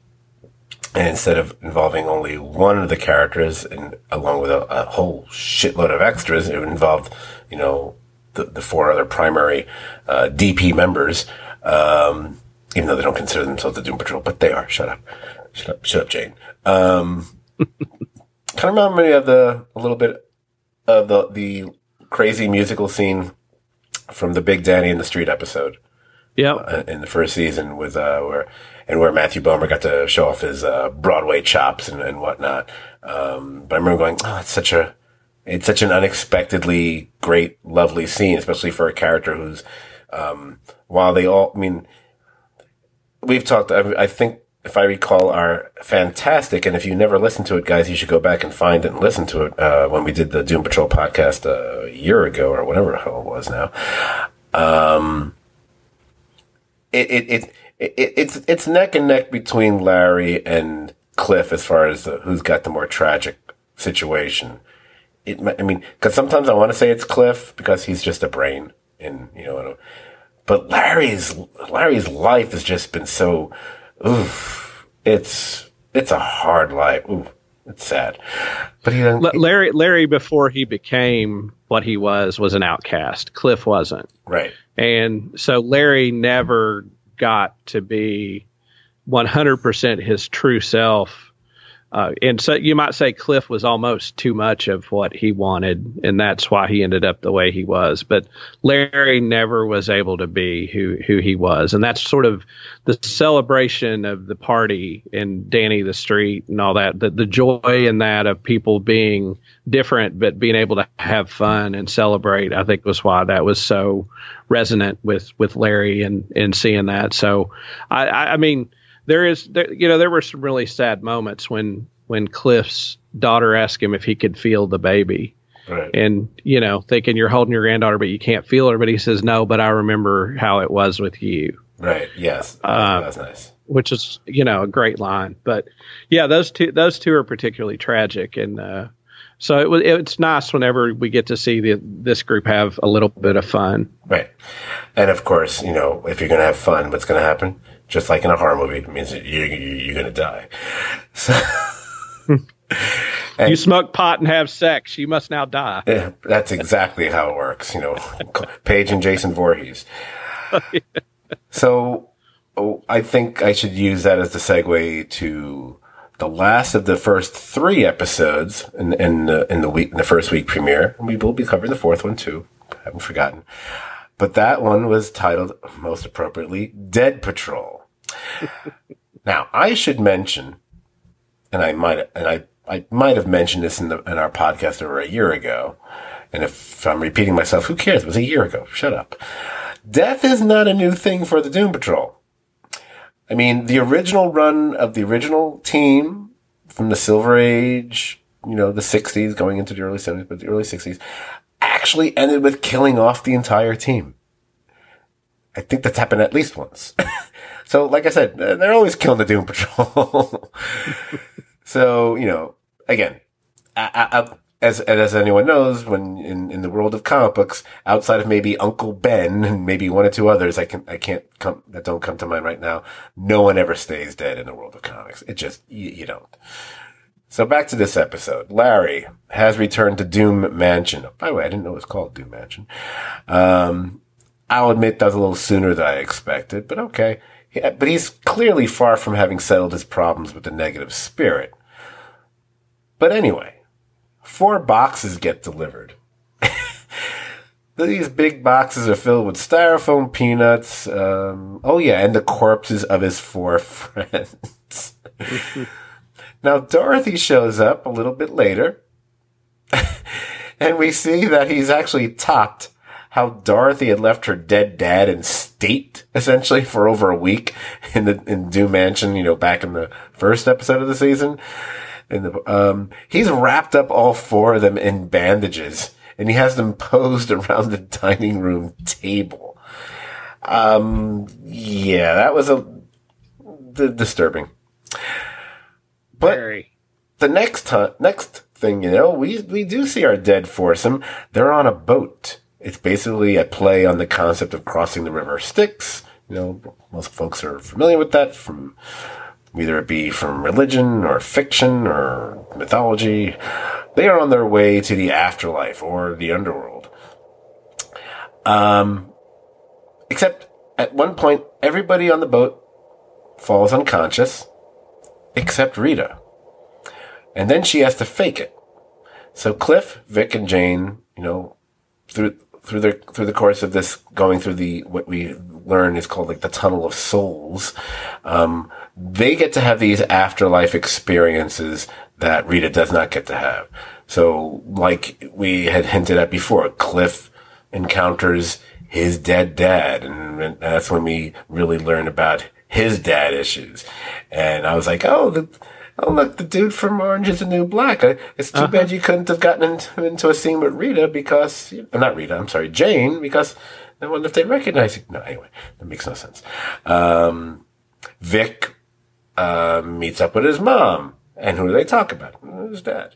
A: and instead of involving only one of the characters and along with a whole shitload of extras, it involved, you know, the four other primary DP members. Even though they don't consider themselves the Doom Patrol, but they are. Shut up, Jane. Kind of remember me of a little bit of the crazy musical scene from the Big Danny in the Street episode.
B: Yeah,
A: in the first season with where Matthew Bomer got to show off his Broadway chops and whatnot. But I remember going, oh, it's such an unexpectedly great, lovely scene, especially for a character who's while they all, I mean, we've talked, I think, if I recall, are fantastic. And if you never listened to it, guys, you should go back and find it and listen to it when we did the Doom Patrol podcast a year ago or whatever the hell it was now. It's neck and neck between Larry and Cliff as far as who's got the more tragic situation. I mean, because sometimes I want to say it's Cliff because he's just a brain, and you know. But Larry's life has just been so, it's a hard life. Ooh, it's sad. But
B: Larry, before he became what he was an outcast. Cliff wasn't.
A: Right.
B: And so Larry never got to be 100% his true self. And so you might say Cliff was almost too much of what he wanted, and that's why he ended up the way he was. But Larry never was able to be who he was. And that's sort of the celebration of the party and Danny the Street and all that. The joy in that of people being different, but being able to have fun and celebrate, I think was why that was so resonant with Larry and seeing that. So, I mean, there were some really sad moments when Cliff's daughter asked him if he could feel the baby.
A: Right.
B: And, you know, thinking you're holding your granddaughter, but you can't feel her. But he says, no, but I remember how it was with you.
A: Right. Yes. That's nice.
B: Which is, you know, a great line. But yeah, those two are particularly tragic. And so it's nice whenever we get to see this group have a little bit of fun.
A: Right. And of course, you know, if you're going to have fun, what's going to happen? Just like in a horror movie, it means that you're going to die. So,
B: you smoke pot and have sex, you must now die.
A: Yeah, that's exactly how it works. You know, Paige and Jason Voorhees. So I think I should use that as the segue to the last of the first 3 episodes in the first week premiere. We will be covering the 4th one too. I haven't forgotten. But that one was titled, most appropriately, Dead Patrol. Now, I should mention, and I might have mentioned this in our podcast over a year ago. And if I'm repeating myself, who cares? It was a year ago. Shut up. Death is not a new thing for the Doom Patrol. I mean, the original run of the original team from the Silver Age, the 60s going into the early 70s, but the early 60s actually ended with killing off the entire team. I think that's happened at least once. So, like I said, they're always killing the Doom Patrol. So, again, as anyone knows, when in the world of comic books, outside of maybe Uncle Ben and maybe one or two others, that don't come to mind right now, no one ever stays dead in the world of comics. It just, you don't. So back to this episode. Larry has returned to Doom Mansion. By the way, I didn't know it was called Doom Mansion. I'll admit that was a little sooner than I expected, but okay. Yeah, but he's clearly far from having settled his problems with the negative spirit. But anyway, 4 boxes get delivered. These big boxes are filled with styrofoam peanuts. And the corpses of his 4 friends. Now, Dorothy shows up a little bit later. And we see that he's actually topped how Dorothy had left her dead dad in state, essentially, for over a week in Doom Mansion, back in the first episode of the season. And he's wrapped up all 4 of them in bandages, and he has them posed around the dining room table. That was disturbing. But
B: Very.
A: The next thing, we do see our dead foursome. They're on a boat. It's basically a play on the concept of crossing the river Styx. Most folks are familiar with that from whether it be from religion or fiction or mythology. They are on their way to the afterlife or the underworld. Except at one point, everybody on the boat falls unconscious except Rita. And then she has to fake it. So Cliff, Vic, and Jane, through the course of this, going through what we learn is called the Tunnel of Souls, they get to have these afterlife experiences that Rita does not get to have. So, like we had hinted at before, Cliff encounters his dead dad, and that's when we really learn about his dad issues. And I was like, look, the dude from Orange is the New Black. It's too bad you couldn't have gotten into a scene with Rita because, not Rita, I'm sorry, Jane, because I wonder if they recognize you. No, anyway, that makes no sense. Vic meets up with his mom. And who do they talk about? His dad.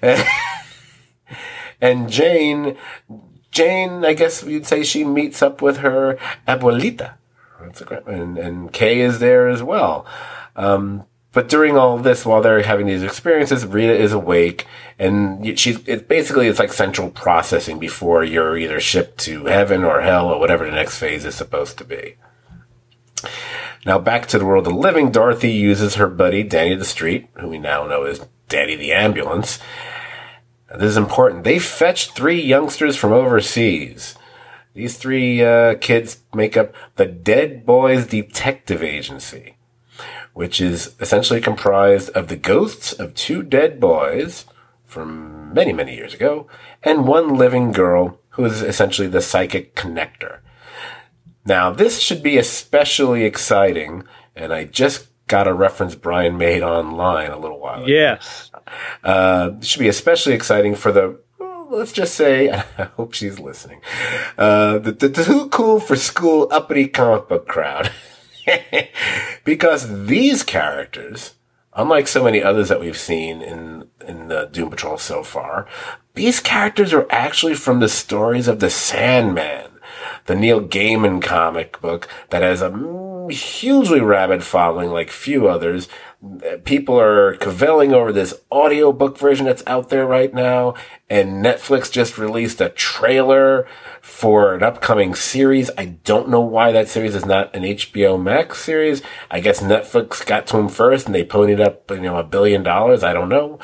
A: And Jane, I guess you'd say she meets up with her abuelita. And Kay is there as well. But during all this, while they're having these experiences, Rita is awake, and it's like central processing before you're either shipped to heaven or hell or whatever the next phase is supposed to be. Now back to the world of the living, Dorothy uses her buddy Danny the Street, who we now know as Danny the Ambulance. Now, this is important. They fetched 3 youngsters from overseas. These 3 kids make up the Dead Boys Detective Agency, which is essentially comprised of the ghosts of 2 dead boys from many, many years ago, and 1 living girl who is essentially the psychic connector. Now, this should be especially exciting, and I just got a reference Brian made online a little while ago.
B: Yes.
A: It should be especially exciting for let's just say, I hope she's listening, the too cool for school uppity comic book crowd. Because these characters, unlike so many others that we've seen in the Doom Patrol so far, these characters are actually from the stories of the Sandman, the Neil Gaiman comic book that has a hugely rabid following like few others. People are cavilling over this audiobook version that's out there right now, and Netflix just released a trailer for an upcoming series. I don't know why that series is not an HBO Max series. I guess Netflix got to them first and they ponied up, $1 billion. I don't know.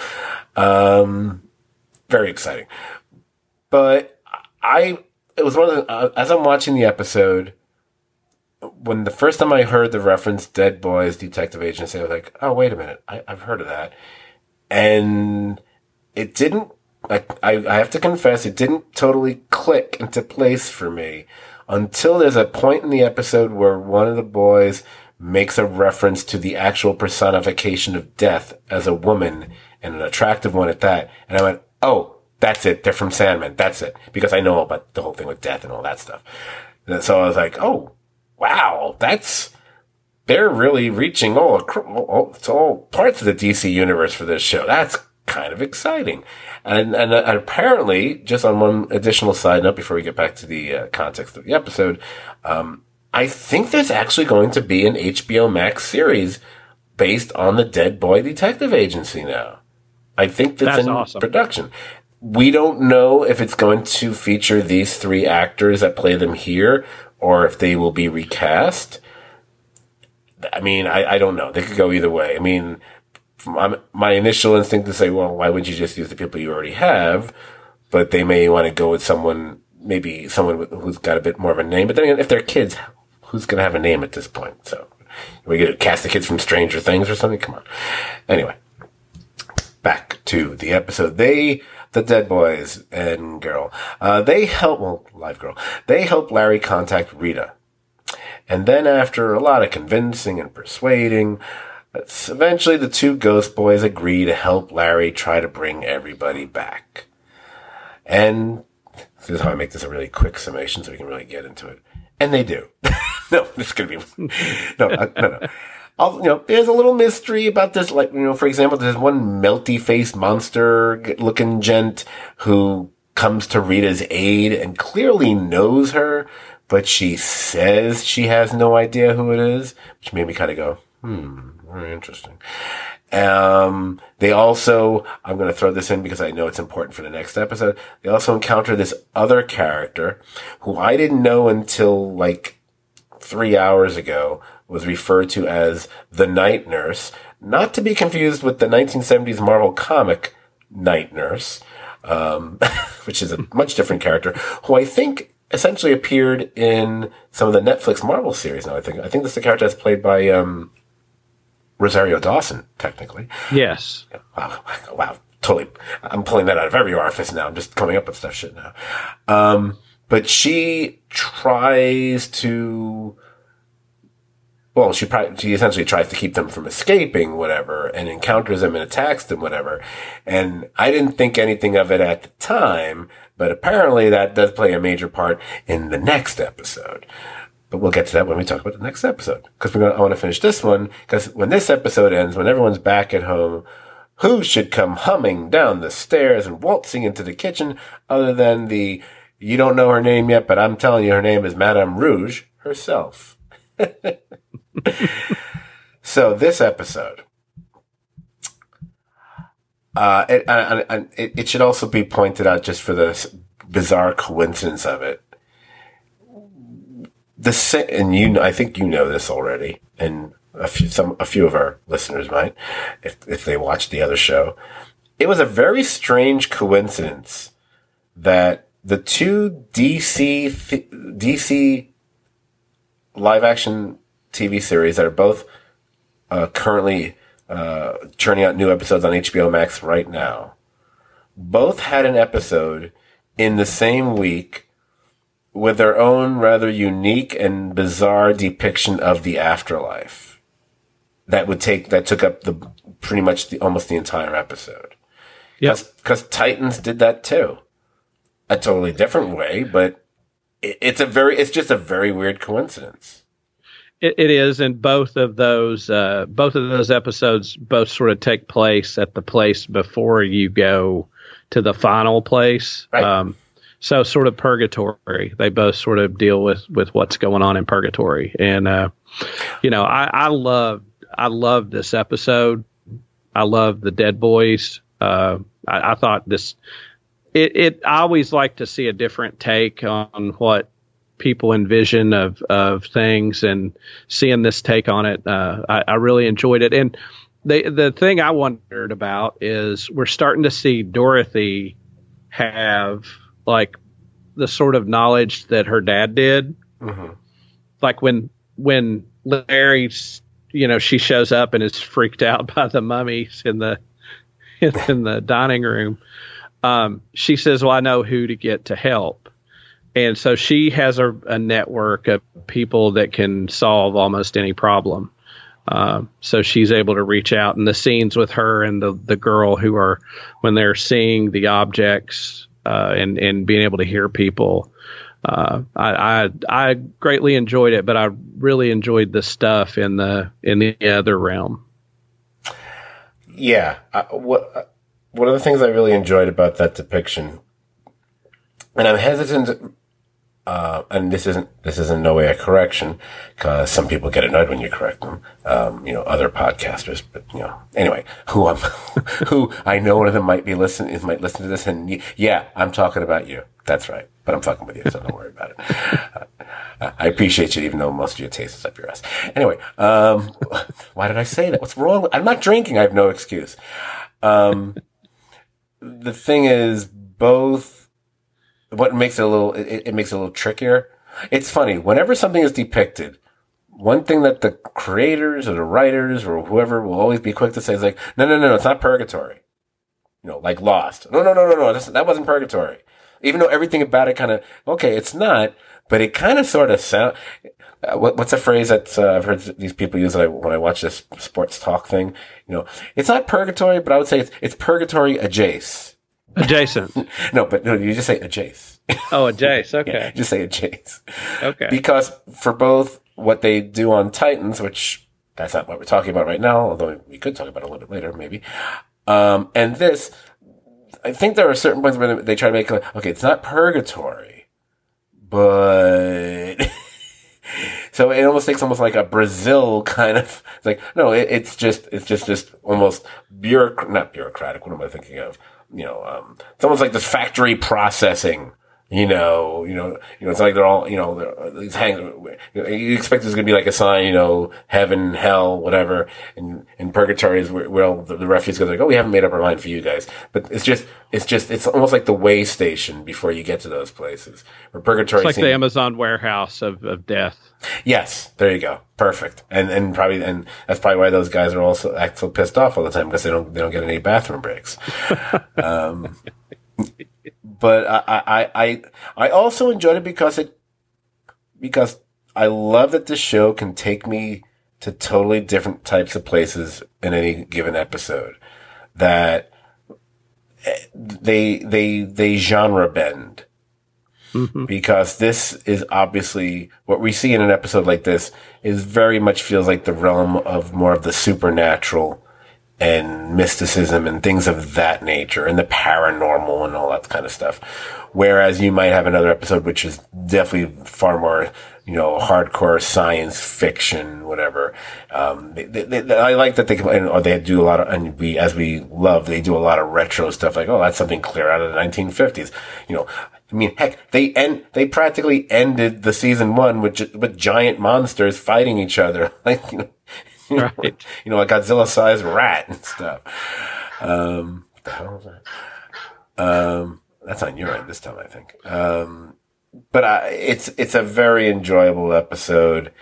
A: Very exciting. But it was one of the, as I'm watching the episode, when the first time I heard the reference Dead Boys Detective Agency, I was like, oh, wait a minute. I've heard of that. And it didn't, I have to confess, it didn't totally click into place for me until there's a point in the episode where one of the boys makes a reference to the actual personification of death as a woman, and an attractive one at that. And I went, oh, that's it. They're from Sandman. That's it. Because I know about the whole thing with death and all that stuff. And so I was like, oh, wow, they're really reaching all parts of the DC universe for this show. That's kind of exciting. And apparently, just on one additional side note before we get back to the context of the episode, I think there's actually going to be an HBO Max series based on the Dead Boy Detective Agency now. I think that's in awesome. Production. We don't know if it's going to feature these three actors that play them here or if they will be recast. I mean, I don't know. They could go either way. I mean, my initial instinct to say, well, why wouldn't you just use the people you already have? But they may want to go with someone who's got a bit more of a name. But then again, if they're kids, who's going to have a name at this point? So we going to cast the kids from Stranger Things or something? Come on. Anyway, back to the episode. The Dead Boys and girl, they help Larry contact Rita. And then after a lot of convincing and persuading, eventually the two ghost boys agree to help Larry try to bring everybody back. And this is how I make this a really quick summation so we can really get into it. And they do. No, this is going to be... No. There's a little mystery about this. Like, for example, there's one melty-faced monster-looking gent who comes to Rita's aid and clearly knows her, but she says she has no idea who it is, which made me kind of go, very interesting. They also, I'm going to throw this in because I know it's important for the next episode. They also encounter this other character who I didn't know until like 3 hours ago was referred to as the Night Nurse, not to be confused with the 1970s Marvel comic Night Nurse, which is a much different character, who I think essentially appeared in some of the Netflix Marvel series now. I think this is the character that's played by Rosario Dawson, technically.
B: Yes.
A: Wow, totally. I'm pulling that out of every orifice now. I'm just coming up with stuff shit now. But she tries to... Well, she essentially tries to keep them from escaping, whatever, and encounters them and attacks them, whatever. And I didn't think anything of it at the time, but apparently that does play a major part in the next episode. But we'll get to that when we talk about the next episode. Because I want to finish this one, because when this episode ends, when everyone's back at home, who should come humming down the stairs and waltzing into the kitchen other than you don't know her name yet, but I'm telling you her name is Madame Rouge herself. So this episode, it should also be pointed out just for the bizarre coincidence of it. I think you know this already, and a few of our listeners might, if they watched the other show. It was a very strange coincidence that the two DC live action TV series that are both currently churning out new episodes on HBO Max right now, both had an episode in the same week with their own rather unique and bizarre depiction of the afterlife that took up pretty much almost the entire episode. Yes, because Titans did that too, a totally different way, but it's just a very weird coincidence.
B: It is, and both of those episodes both sort of take place at the place before you go to the final place. Right. So sort of purgatory. They both sort of deal with what's going on in purgatory, and I love this episode. I love the Dead Boys. I thought this. I always like to see a different take on what people envision of things, and seeing this take on it, I really enjoyed it. And the thing I wondered about is we're starting to see Dorothy have like the sort of knowledge that her dad did. Mm-hmm. Like when Larry, she shows up and is freaked out by the mummies in the dining room. She says, well, I know who to get to help. And so she has a network of people that can solve almost any problem. So she's able to reach out, and the scenes with her and the girl who are, when they're seeing the objects and being able to hear people, I greatly enjoyed it, but I really enjoyed the stuff in the other realm.
A: Yeah. One of the things I really enjoyed about that depiction, and I'm hesitant, and this isn't in no way a correction, because some people get annoyed when you correct them, other podcasters, but, anyway, who I know one of them might listen to this, and yeah, I'm talking about you. That's right. But I'm fucking with you, so don't worry about it. I appreciate you, even though most of your taste is up your ass. Anyway, why did I say that? What's wrong? I'm not drinking. I have no excuse. The thing is, both, what makes it it makes it a little trickier. It's funny. Whenever something is depicted, one thing that the creators or the writers or whoever will always be quick to say is like, no, it's not purgatory. Like Lost. No, that wasn't purgatory. Even though everything about it kind of, okay, it's not, but it kind of sort of sound, what's a phrase that I've heard these people use when I watch this sports talk thing? It's not purgatory, but I would say it's purgatory adjacent.
B: Adjacent.
A: No, you just say adjacent.
B: Oh, adjacent. Okay.
A: Yeah, just say adjacent.
B: Okay.
A: Because for both what they do on Titans, which that's not what we're talking about right now, although we could talk about it a little bit later, maybe. And this, I think there are certain points where they try to make okay, it's not purgatory, but so it almost takes almost like a Brazil kind of, it's like, no, it's just almost not bureaucratic. What am I thinking of? It's almost like this factory processing. It's like they're all, these you expect there's going to be like a sign, heaven, hell, whatever. And purgatory is where the refuge goes like, oh, we haven't made up our mind for you guys. But it's almost like the way station before you get to those places. Where purgatory,
B: it's like the Amazon warehouse of death.
A: Yes, there you go. Perfect. And that's probably why those guys are also act so pissed off all the time, because they don't get any bathroom breaks. But I also enjoyed it because I love that the show can take me to totally different types of places in any given episode. That they genre bend. Mm-hmm. Because this is obviously what we see in an episode like this is very much feels like the realm of more of the supernatural and mysticism and things of that nature and the paranormal and all that kind of stuff. Whereas you might have another episode which is definitely far more, hardcore science fiction, whatever. I like that they do a lot of, and as we love, they do a lot of retro stuff like, oh, that's something clear out of the 1950s. Heck, they practically ended the season 1 with giant monsters fighting each other. Like,
B: right.
A: A Godzilla-sized rat and stuff. What the hell was that? That's on your end this time, I think. But it's a very enjoyable episode,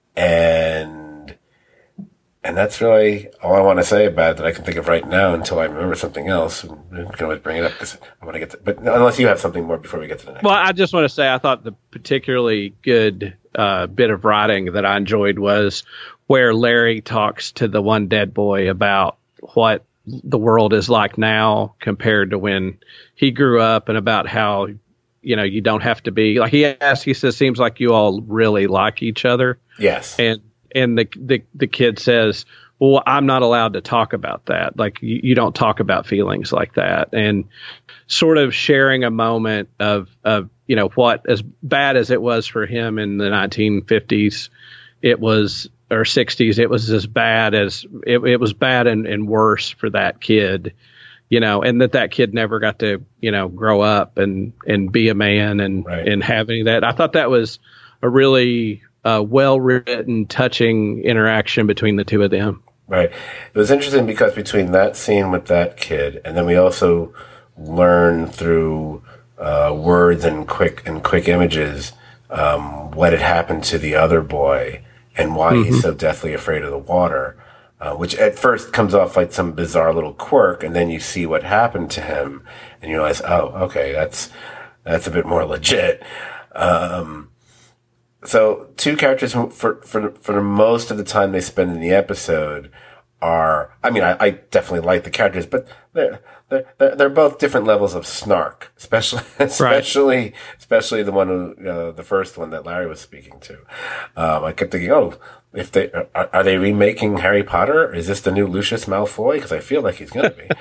A: and that's really all I want to say about it that I can think of right now until I remember something else. And I can always bring it up because I want to get to, but unless you have something more before we get to the next.
B: Well, I just want to say I thought the particularly good bit of writing that I enjoyed was where Larry talks to the one dead boy about what the world is like now compared to when he grew up, and about how, you don't have to be like, he says, seems like you all really like each other.
A: Yes.
B: And the kid says, well, I'm not allowed to talk about that. Like, you don't talk about feelings like that. And sort of sharing a moment of, what, as bad as it was for him in the 1950s, or 60s, it was as bad as it was bad and worse for that kid, and that kid never got to, grow up and be a man and,
A: right.
B: and have any of that. I thought that was a really well-written, touching interaction between the two of them.
A: Right. It was interesting because between that scene with that kid, and then we also learn through words and quick images what had happened to the other boy and why he's so deathly afraid of the water, which at first comes off like some bizarre little quirk, and then you see what happened to him, and you realize, oh, okay, that's a bit more legit. So two characters who, for the most of the time they spend in the episode are, I mean, I definitely like the characters, but they're both different levels of snark, especially the one who, the first one that Larry was speaking to. I kept thinking, if they, are they remaking Harry Potter? Is this the new Lucius Malfoy? Cause I feel like he's going to be.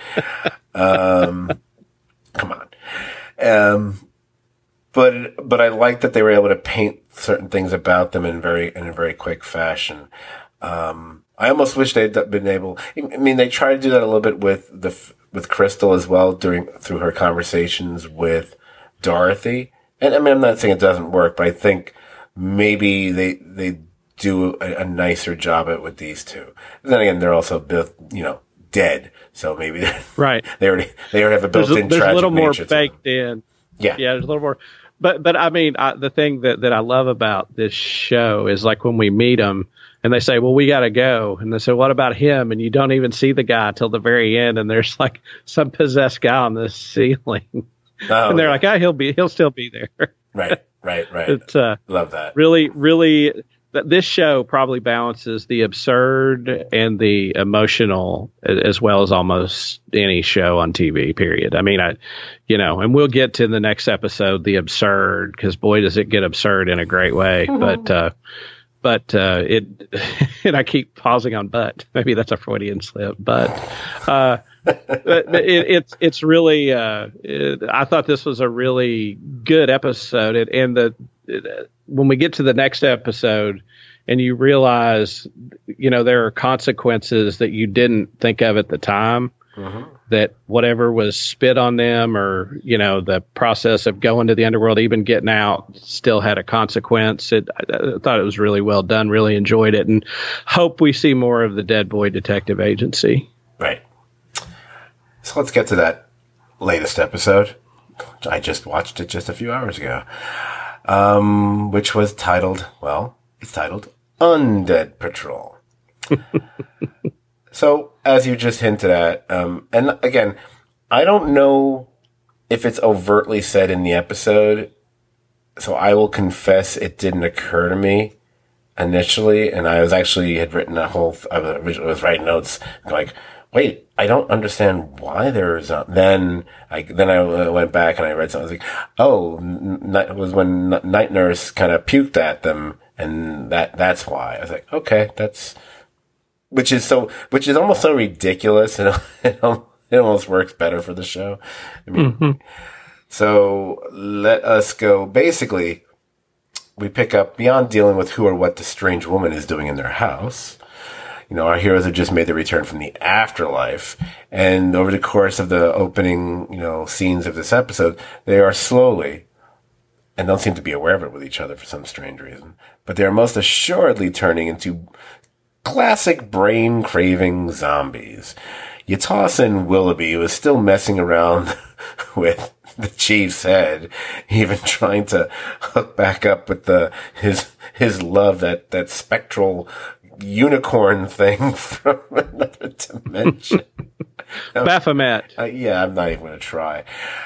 A: Come on. But I like that they were able to paint certain things about them in a very quick fashion. I almost wish they'd been able, I mean, they tried to do that a little bit with Crystal as well through her conversations with Dorothy. And I mean, I'm not saying it doesn't work, but I think maybe they do a nicer job at it with these two. And then again, they're also both, dead. So maybe
B: right.
A: they already have a built-in tragic nature.
B: There's a little more baked in.
A: Yeah.
B: Yeah, there's a little more. But I mean, the thing that I love about this show is like when we meet them and they say, well, we got to go. And they say, what about him? And you don't even see the guy till the very end. And there's like some possessed guy on the ceiling. And they're like, he'll still be there.
A: Right.
B: It's,
A: love that.
B: Really, really, this show probably balances the absurd and the emotional as well as almost any show on TV, period. I mean, and we'll get to the next episode, the absurd, because boy, does it get absurd in a great way. But it, and I keep pausing on but. Maybe that's a Freudian slip, but it's really. I thought this was a really good episode, and when we get to the next episode, and you realize, there are consequences that you didn't think of at the time. Mm-hmm. That whatever was spit on them or, the process of going to the underworld, even getting out, still had a consequence. I thought it was really well done, really enjoyed it, and hope we see more of the Dead Boy Detective Agency.
A: Right. So let's get to that latest episode. I just watched it just a few hours ago, which was titled Undead Patrol. So, as you just hinted at, and again, I don't know if it's overtly said in the episode, so I will confess it didn't occur to me initially, and I had written I was writing notes, like, wait, I don't understand why there's then I went back and I read something, I was like, it was when Night Nurse kind of puked at them, and that's why. I was like, okay, which is almost so ridiculous, and it almost works better for the show. I mean, So let us go. Basically, we pick up beyond dealing with who or what the strange woman is doing in their house. Our heroes have just made their return from the afterlife, and over the course of the opening, scenes of this episode, they are slowly, and don't seem to be aware of it with each other for some strange reason, but they are most assuredly turning into classic brain-craving zombies. You toss in Willoughby, who is still messing around with the chief's head, even trying to hook back up with his love, that spectral unicorn thing from another dimension.
B: Baphomet.
A: Yeah, I'm not even going to try.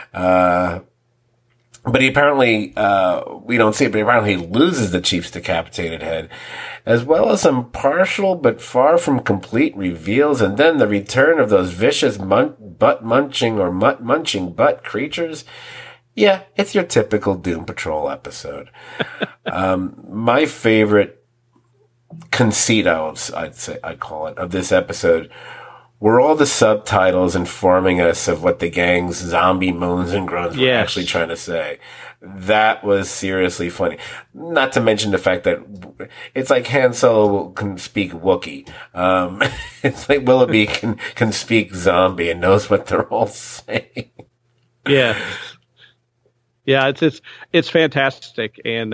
A: But he apparently, we don't see it, but apparently he loses the chief's decapitated head, as well as some partial but far from complete reveals, and then the return of those vicious mutt-munching butt creatures. Yeah, it's your typical Doom Patrol episode. My favorite conceit, I'd call it, of this episode were all the subtitles informing us of what the gang's zombie moans and groans were actually trying to say. That was seriously funny. Not to mention the fact that it's like Han Solo can speak Wookiee. It's like Willoughby can speak zombie and knows what they're all saying.
B: Yeah. Yeah, it's fantastic. And,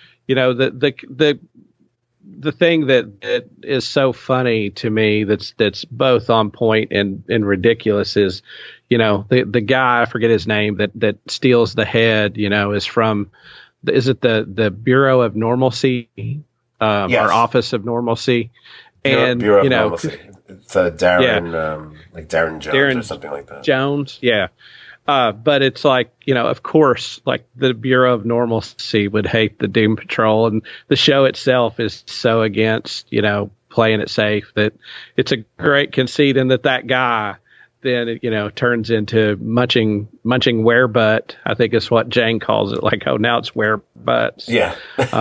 B: the thing that is so funny to me that's both on point and ridiculous is, the guy, I forget his name, that steals the head, is from, is it the Bureau of Normalcy, yes. Or Office of Normalcy? And,
A: Bureau of Normalcy. It's Darren, like Darren Jones or something like that.
B: Jones, yeah. But it's like, of course, like the Bureau of Normalcy would hate the Doom Patrol, and the show itself is so against, playing it safe that it's a great conceit, and that guy then, turns into munching werebutt. I think is what Jane calls it. Like, oh, now it's werebutts.
A: Yeah.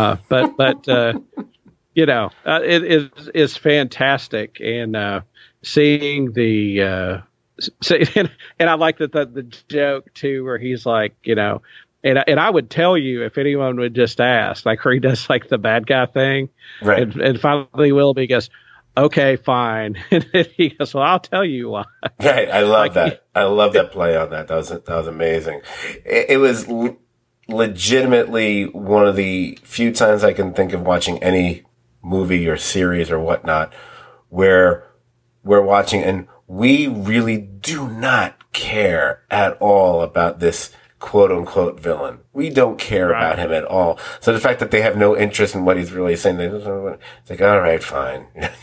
B: It is fantastic, and seeing the. And I like that the joke too, where he's like, and I would tell you if anyone would just ask, like where he does like the bad guy thing,
A: right?
B: And finally Willoughby goes, "Okay, fine," and then he goes, "Well, I'll tell you why."
A: Right, I love that. I love that play on that. That was amazing. It was legitimately one of the few times I can think of watching any movie or series or whatnot where we're watching and we really do not care at all about this quote unquote villain. We don't care about him at all. So the fact that they have no interest in what he's really saying, it's like, all right, fine.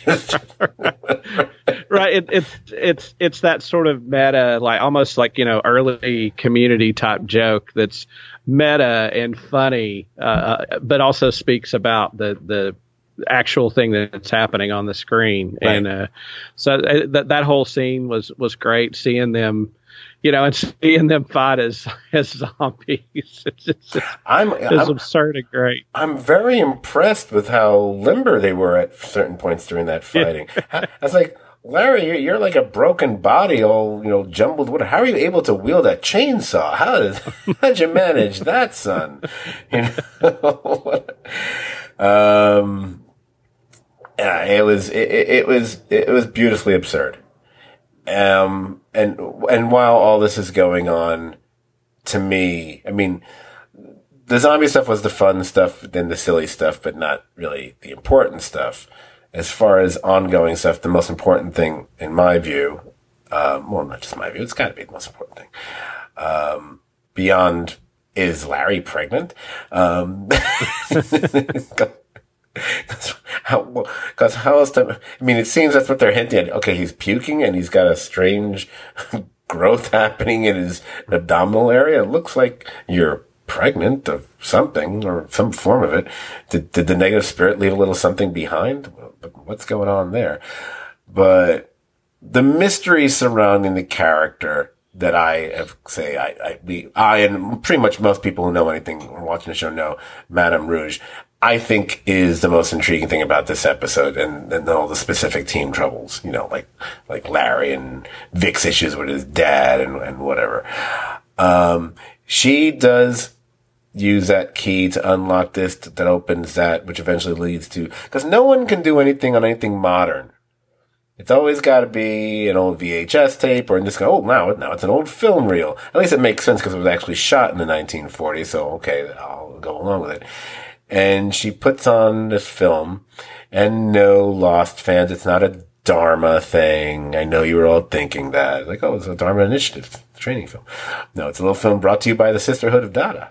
B: Right. It's that sort of meta, like almost like, early Community type joke that's meta and funny, but also speaks about the actual thing that's happening on the screen. Right. And so that whole scene was great, seeing them, and seeing them fight as zombies. It's absurd and great.
A: I'm very impressed with how limber they were at certain points during that fighting. I was like, Larry, you're like a broken body, all jumbled. How are you able to wield a chainsaw? How'd you manage that, son? Yeah, it was beautifully absurd. And while all this is going on, to me, I mean, the zombie stuff was the fun stuff, then the silly stuff, but not really the important stuff. As far as ongoing stuff, the most important thing, in my view, well, not just my view, it's got to be the most important thing. Beyond, is Larry pregnant? Because how else? It seems that's what they're hinting at. Okay, he's puking and he's got a strange growth happening in his abdominal area. It looks like you're pregnant of something or some form of it. Did the negative spirit leave a little something behind? What's going on there? But the mystery surrounding the character that I and pretty much most people who know anything or watching the show know Madame Rouge, I think is the most intriguing thing about this episode and all the specific team troubles, like Larry and Vic's issues with his dad and whatever. She does use that key to unlock this, that opens that, which eventually leads to, because no one can do anything on anything modern. It's always got to be an old VHS tape, or in this, now it's an old film reel. At least it makes sense because it was actually shot in the 1940s, so okay, I'll go along with it. And she puts on this film, and no, Lost fans, it's not a Dharma thing. I know you were all thinking that. Like, it's a Dharma Initiative training film. No, it's a little film brought to you by the Sisterhood of Dada.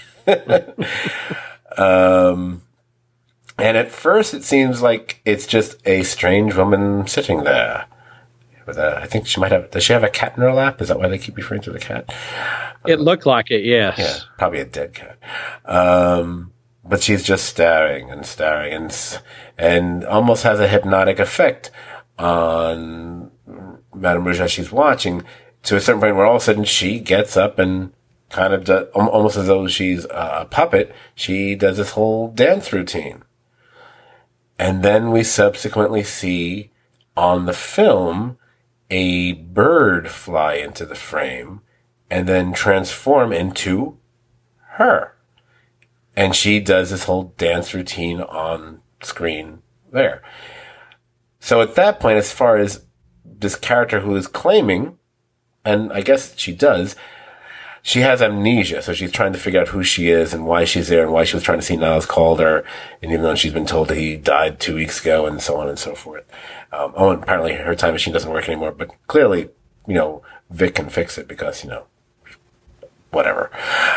A: And at first it seems like it's just a strange woman sitting there. With I think she might have, does she have a cat in her lap? Is that why they keep referring to the cat?
B: It looked like it, yes.
A: Yeah, probably a dead cat. But she's just staring and almost has a hypnotic effect on Madame Rouge as she's watching, to a certain point where all of a sudden she gets up and kind of does, almost as though she's a puppet, she does this whole dance routine. And then we subsequently see on the film a bird fly into the frame and then transform into her. And she does this whole dance routine on screen there. So at that point, as far as this character who is claiming, and I guess she does, she has amnesia. So she's trying to figure out who she is and why she's there and why she was trying to see Niles Calder. And even though she's been told that he died 2 weeks ago and so on and so forth. And apparently her time machine doesn't work anymore, but clearly, Vic can fix it because, whatever.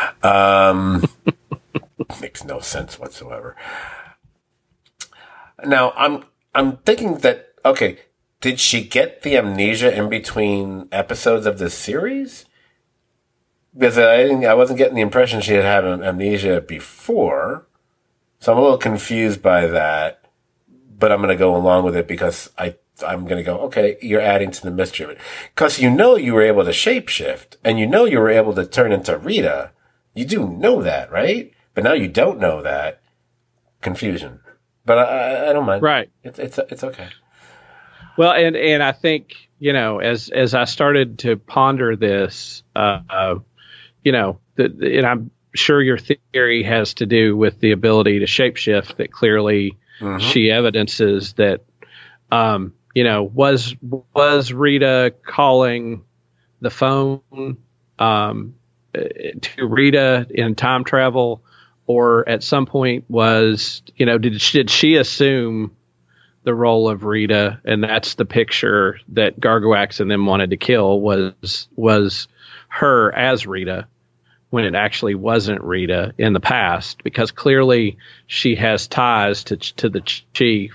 A: Makes no sense whatsoever. Now, I'm thinking that, okay, did she get the amnesia in between episodes of this series? because I wasn't getting the impression she had had amnesia before, so I'm a little confused by that. But I'm going to go along with it because I'm going to go, okay, you're adding to the mystery of it. Because you were able to shapeshift, and you were able to turn into Rita. You do know that, right? But now you don't know that. Confusion. But I don't mind.
B: Right.
A: It's okay.
B: Well, and I think, as I started to ponder this, and I'm sure your theory has to do with the ability to shapeshift that clearly she evidences that, was Rita calling the phone to Rita in time travel, or at some point did she assume the role of Rita, and that's the picture that Gargoax and them wanted to kill was her as Rita, when it actually wasn't Rita in the past, because clearly she has ties to the chief.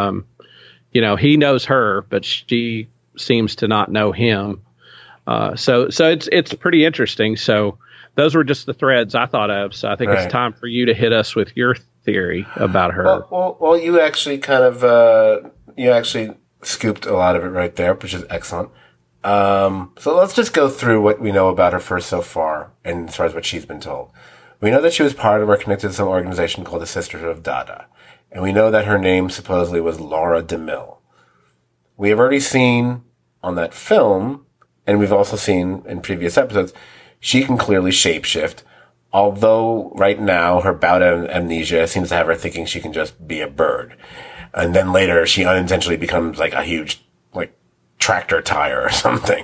B: He knows her, but she seems to not know him. So it's pretty interesting. So those were just the threads I thought of. So I think It's time for you to hit us with your theory about her.
A: Well, you actually kind of scooped a lot of it right there, which is excellent. So let's just go through what we know about her first so far, and as far as what she's been told. We know that she was part of or connected to some organization called the Sisterhood of Dada. And we know that her name supposedly was Laura DeMille. We have already seen on that film, and we've also seen in previous episodes, she can clearly shapeshift. Although right now her bout of amnesia seems to have her thinking she can just be a bird. And then later she unintentionally becomes like a huge, tractor tire or something.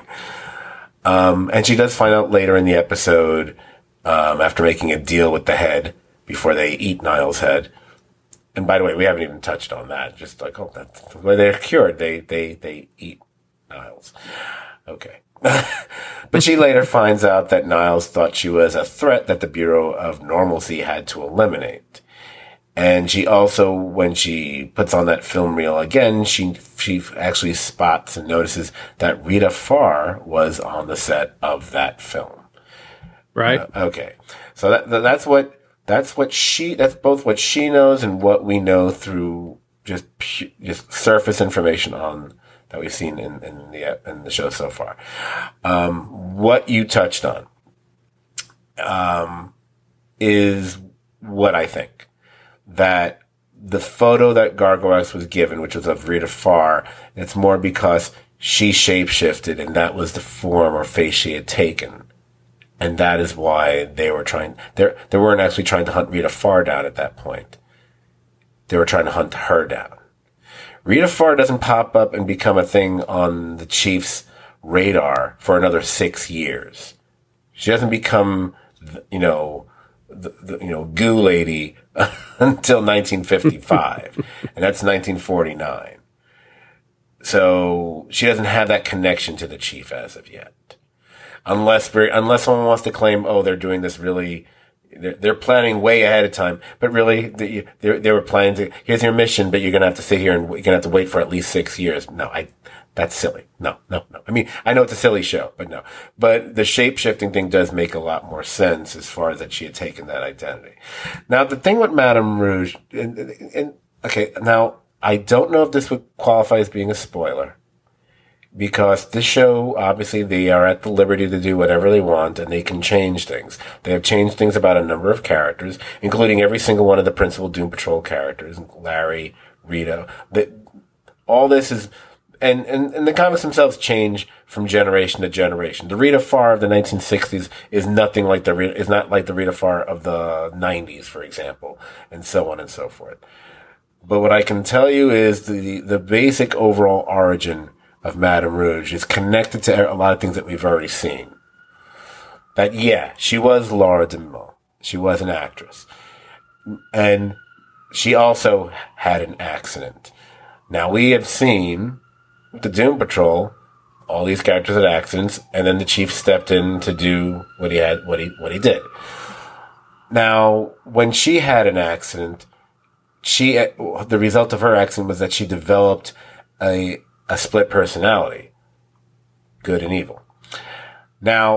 A: And she does find out later in the episode, after making a deal with the head before they eat Niles' head. And by the way, we haven't even touched on that. Just that's the way they're cured. They eat Niles. Okay. But she later finds out that Niles thought she was a threat that the Bureau of Normalcy had to eliminate. And she also, when she puts on that film reel again, she actually spots and notices that Rita Farr was on the set of that film.
B: Right.
A: Okay. So that's both what she knows and what we know through just surface information that we've seen in the show so far. What you touched on is what I think. That the photo that Gargoyles was given, which was of Rita Farr, it's more because she shapeshifted and that was the form or face she had taken. And that is why they weren't actually trying to hunt Rita Farr down at that point. They were trying to hunt her down. Rita Farr doesn't pop up and become a thing on the Chief's radar for another 6 years. She doesn't become, the goo lady until 1955. And that's 1949. So she doesn't have that connection to the Chief as of yet. Unless someone wants to claim, they're doing this really, they're planning way ahead of time, but really they were planning to, here's your mission, but you're going to have to sit here and you're going to have to wait for at least 6 years. No, that's silly. No. I mean, I know it's a silly show, but no. But the shape-shifting thing does make a lot more sense as far as that she had taken that identity. Now, the thing with Madame Rouge, okay, now, I don't know if this would qualify as being a spoiler, because this show, obviously, they are at the liberty to do whatever they want, and they can change things. They have changed things about a number of characters, including every single one of the principal Doom Patrol characters, Larry, Rita. All this is... And the comics themselves change from generation to generation. The Rita Farr of the 1960s is nothing like not like the Rita Farr of the 90s, for example, and so on and so forth. But what I can tell you is the basic overall origin of Madame Rouge is connected to a lot of things that we've already seen. That, yeah, she was Laura DeMille. She was an actress. And she also had an accident. Now, we have seen the Doom Patrol, all these characters had accidents, and then the Chief stepped in to do what he did. Now, when she had an accident, the result of her accident was that she developed a split personality, good and evil. Now,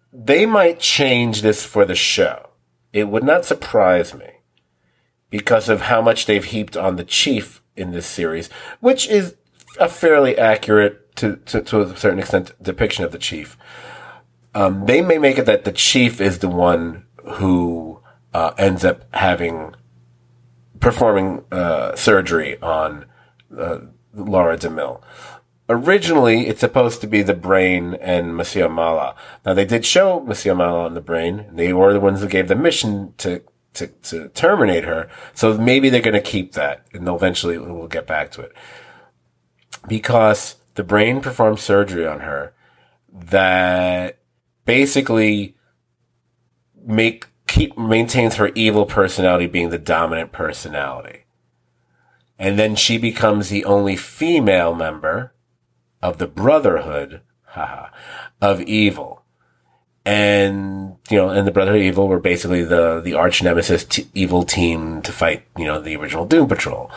A: they might change this for the show. It would not surprise me because of how much they've heaped on the Chief in this series, which is a fairly accurate, to a certain extent, depiction of the Chief. They may make it that the Chief is the one who ends up performing surgery on Laura DeMille. Originally, it's supposed to be the Brain and Monsieur Mallah. Now, they did show Monsieur Mallah on the Brain. They were the ones who gave the mission to terminate her. So maybe they're going to keep that, and eventually we'll get back to it. Because the Brain performed surgery on her that basically maintains her evil personality being the dominant personality. And then she becomes the only female member of the Brotherhood of Evil. And, and the Brotherhood of Evil were basically the arch nemesis evil team to fight, the original Doom Patrol.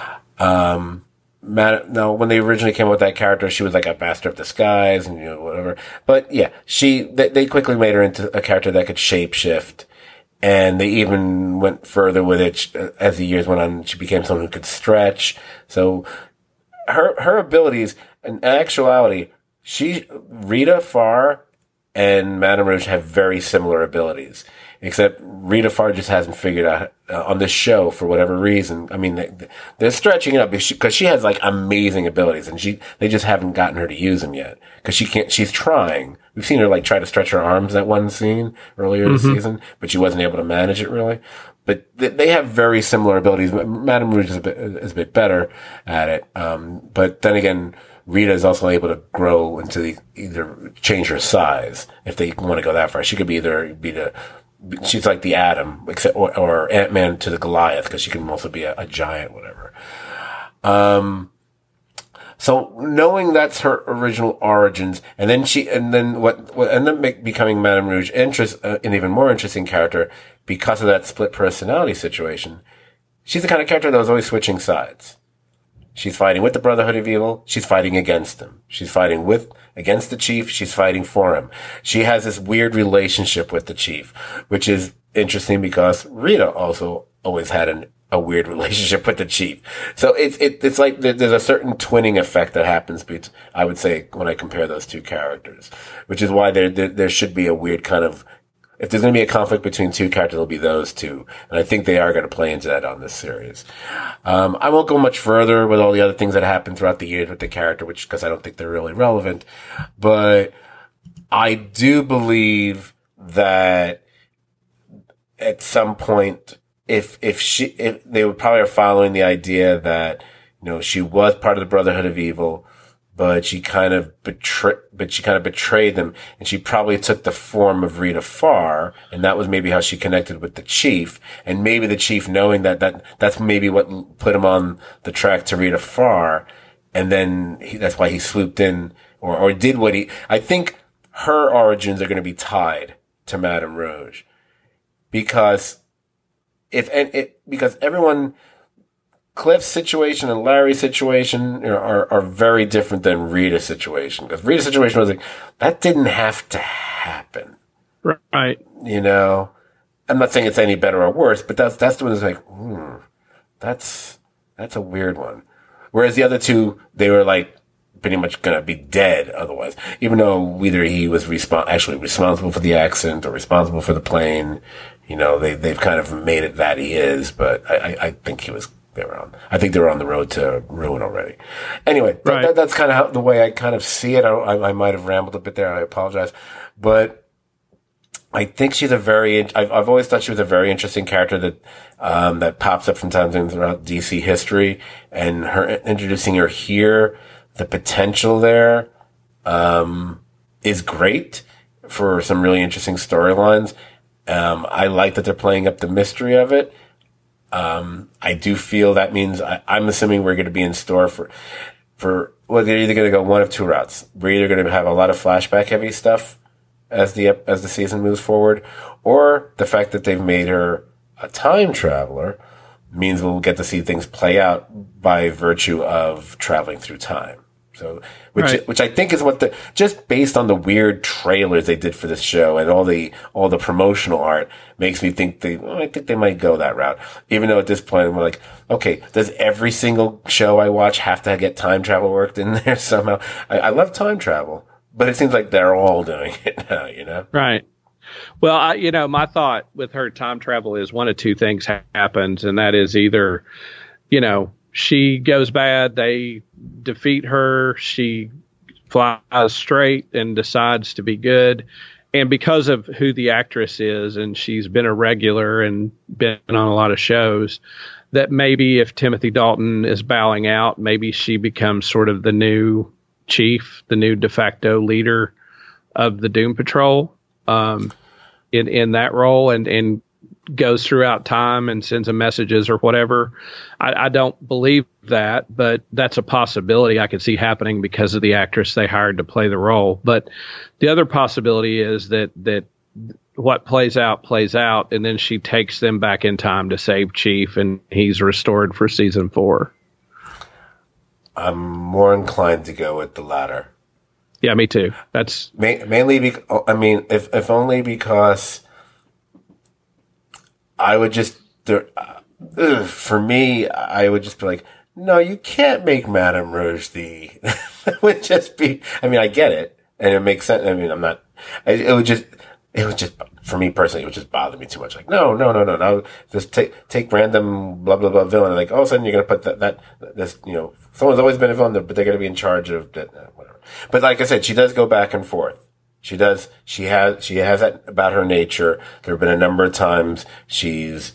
A: Now, when they originally came up with that character, she was like a master of disguise and, whatever. But yeah, they quickly made her into a character that could shapeshift. And they even went further with it as the years went on. She became someone who could stretch. So her abilities, in actuality, Rita Farr and Madame Rouge have very similar abilities. Except Rita Farr just hasn't figured out on this show for whatever reason. I mean, they're stretching it up because she has like amazing abilities, and they just haven't gotten her to use them yet because she can't. She's trying. We've seen her like try to stretch her arms that one scene earlier this season, but she wasn't able to manage it really. But they have very similar abilities. Madame Rouge is a bit better at it. But then again, Rita is also able to grow into either change her size if they want to go that far. She could she's like the Atom, or Ant-Man to the Goliath, because she can also be a giant, whatever. So knowing that's her original origins, and then what ended up becoming Madame Rouge an even more interesting character because of that split personality situation. She's the kind of character that was always switching sides. She's fighting with the Brotherhood of Evil. She's fighting against them. She's fighting against the Chief. She's fighting for him. She has this weird relationship with the Chief, which is interesting because Rita also always had a weird relationship with the Chief. So it's like there's a certain twinning effect that happens I would say, when I compare those two characters, which is why there should be a weird kind of, if there's going to be a conflict between two characters, it'll be those two. And I think they are going to play into that on this series. I won't go much further with all the other things that happen throughout the years with the character, because I don't think they're really relevant. But I do believe that at some point, if they would probably are following the idea that, she was part of the Brotherhood of Evil, but she kind of betrayed them, and she probably took the form of Rita Farr, and that was maybe how she connected with the Chief, and maybe the Chief, knowing that's maybe what put him on the track to Rita Farr, and then that's why he swooped in, or did what I think her origins are going to be tied to Madame Rouge, because everyone, Cliff's situation and Larry's situation are very different than Rita's situation. Because Rita's situation was like, that didn't have to happen.
B: Right.
A: I'm not saying it's any better or worse, but that's the one that's like, that's a weird one. Whereas the other two, they were like pretty much gonna be dead otherwise. Even though either he was actually responsible for the accident or responsible for the plane, they've kind of made it that he is, but I think I think they were on the road to ruin already. Anyway, right. That's kind of the way I kind of see it. I might have rambled a bit there. I apologize. But I think she's I've always thought she was a very interesting character that pops up from time to time throughout DC history, and introducing her here, the potential there, is great for some really interesting storylines. I like that they're playing up the mystery of it. I do feel that means I'm assuming we're going to be in store for they're either going to go one of two routes. We're either going to have a lot of flashback heavy stuff as the season moves forward, or the fact that they've made her a time traveler means we'll get to see things play out by virtue of traveling through time. So,
B: Right.
A: which I think is what just based on the weird trailers they did for this show and all the promotional art makes me think I think they might go that route. Even though at this point we're like, okay, does every single show I watch have to get time travel worked in there somehow? I love time travel, but it seems like they're all doing it now, you know?
B: Right. Well, my thought with her time travel is one of two things happens, and that is either, she goes bad, they defeat her, she flies straight and decides to be good. And because of who the actress is, and she's been a regular and been on a lot of shows, that maybe if Timothy Dalton is bowing out, maybe she becomes sort of the new chief, the new de facto leader of the Doom Patrol. In that role and goes throughout time and sends them messages or whatever. I don't believe that, but that's a possibility I could see happening because of the actress they hired to play the role. But the other possibility is that what plays out, and then she takes them back in time to save Chief, and he's restored for season 4.
A: I'm more inclined to go with the latter.
B: Yeah, me too. That's
A: mainly if only because I would just for me, I would just be like, no, you can't make Madame Rouge the. It would just be. I mean, I get it, and it makes sense. I mean, I'm not. It would just for me personally, it would just bother me too much. Like, no. Just take random blah blah blah villain, and like all of a sudden you're gonna put this someone's always been a villain, but they're gonna be in charge of that whatever. But like I said, she does go back and forth. She does. She has that about her nature. There have been a number of times she's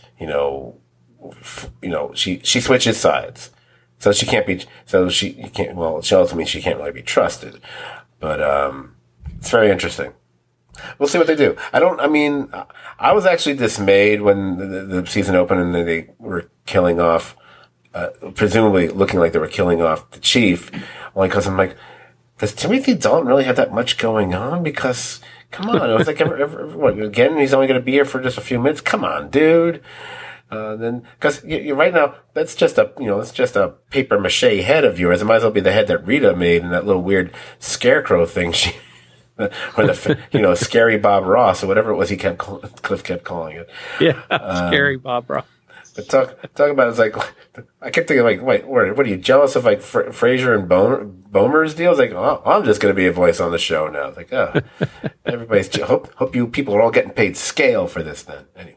A: she switches sides, so she can't be. So she can't. Well, she also means she can't really be trusted. But it's very interesting. We'll see what they do. I was actually dismayed when the season opened and they were killing off, presumably looking like they were killing off the chief, only because I'm like, does Timothy Dalton really have that much going on? Because, come on, it was like, again, he's only going to be here for just a few minutes? Come on, dude. Then, because right now, that's just a paper mache head of yours. It might as well be the head that Rita made and that little weird scarecrow thing or the, scary Bob Ross or whatever it was Cliff kept calling it.
B: Yeah, scary Bob Ross.
A: But talk about it's like, I kept thinking like, wait, what are you jealous of like Frasier and Bomer's deal? It's like, oh, I'm just going to be a voice on the show now. It's like, oh, everybody's hope you people are all getting paid scale for this then. Anyway,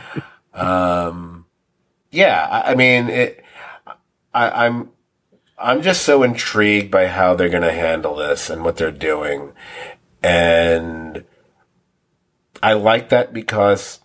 A: I'm just so intrigued by how they're going to handle this and what they're doing. And I like that because,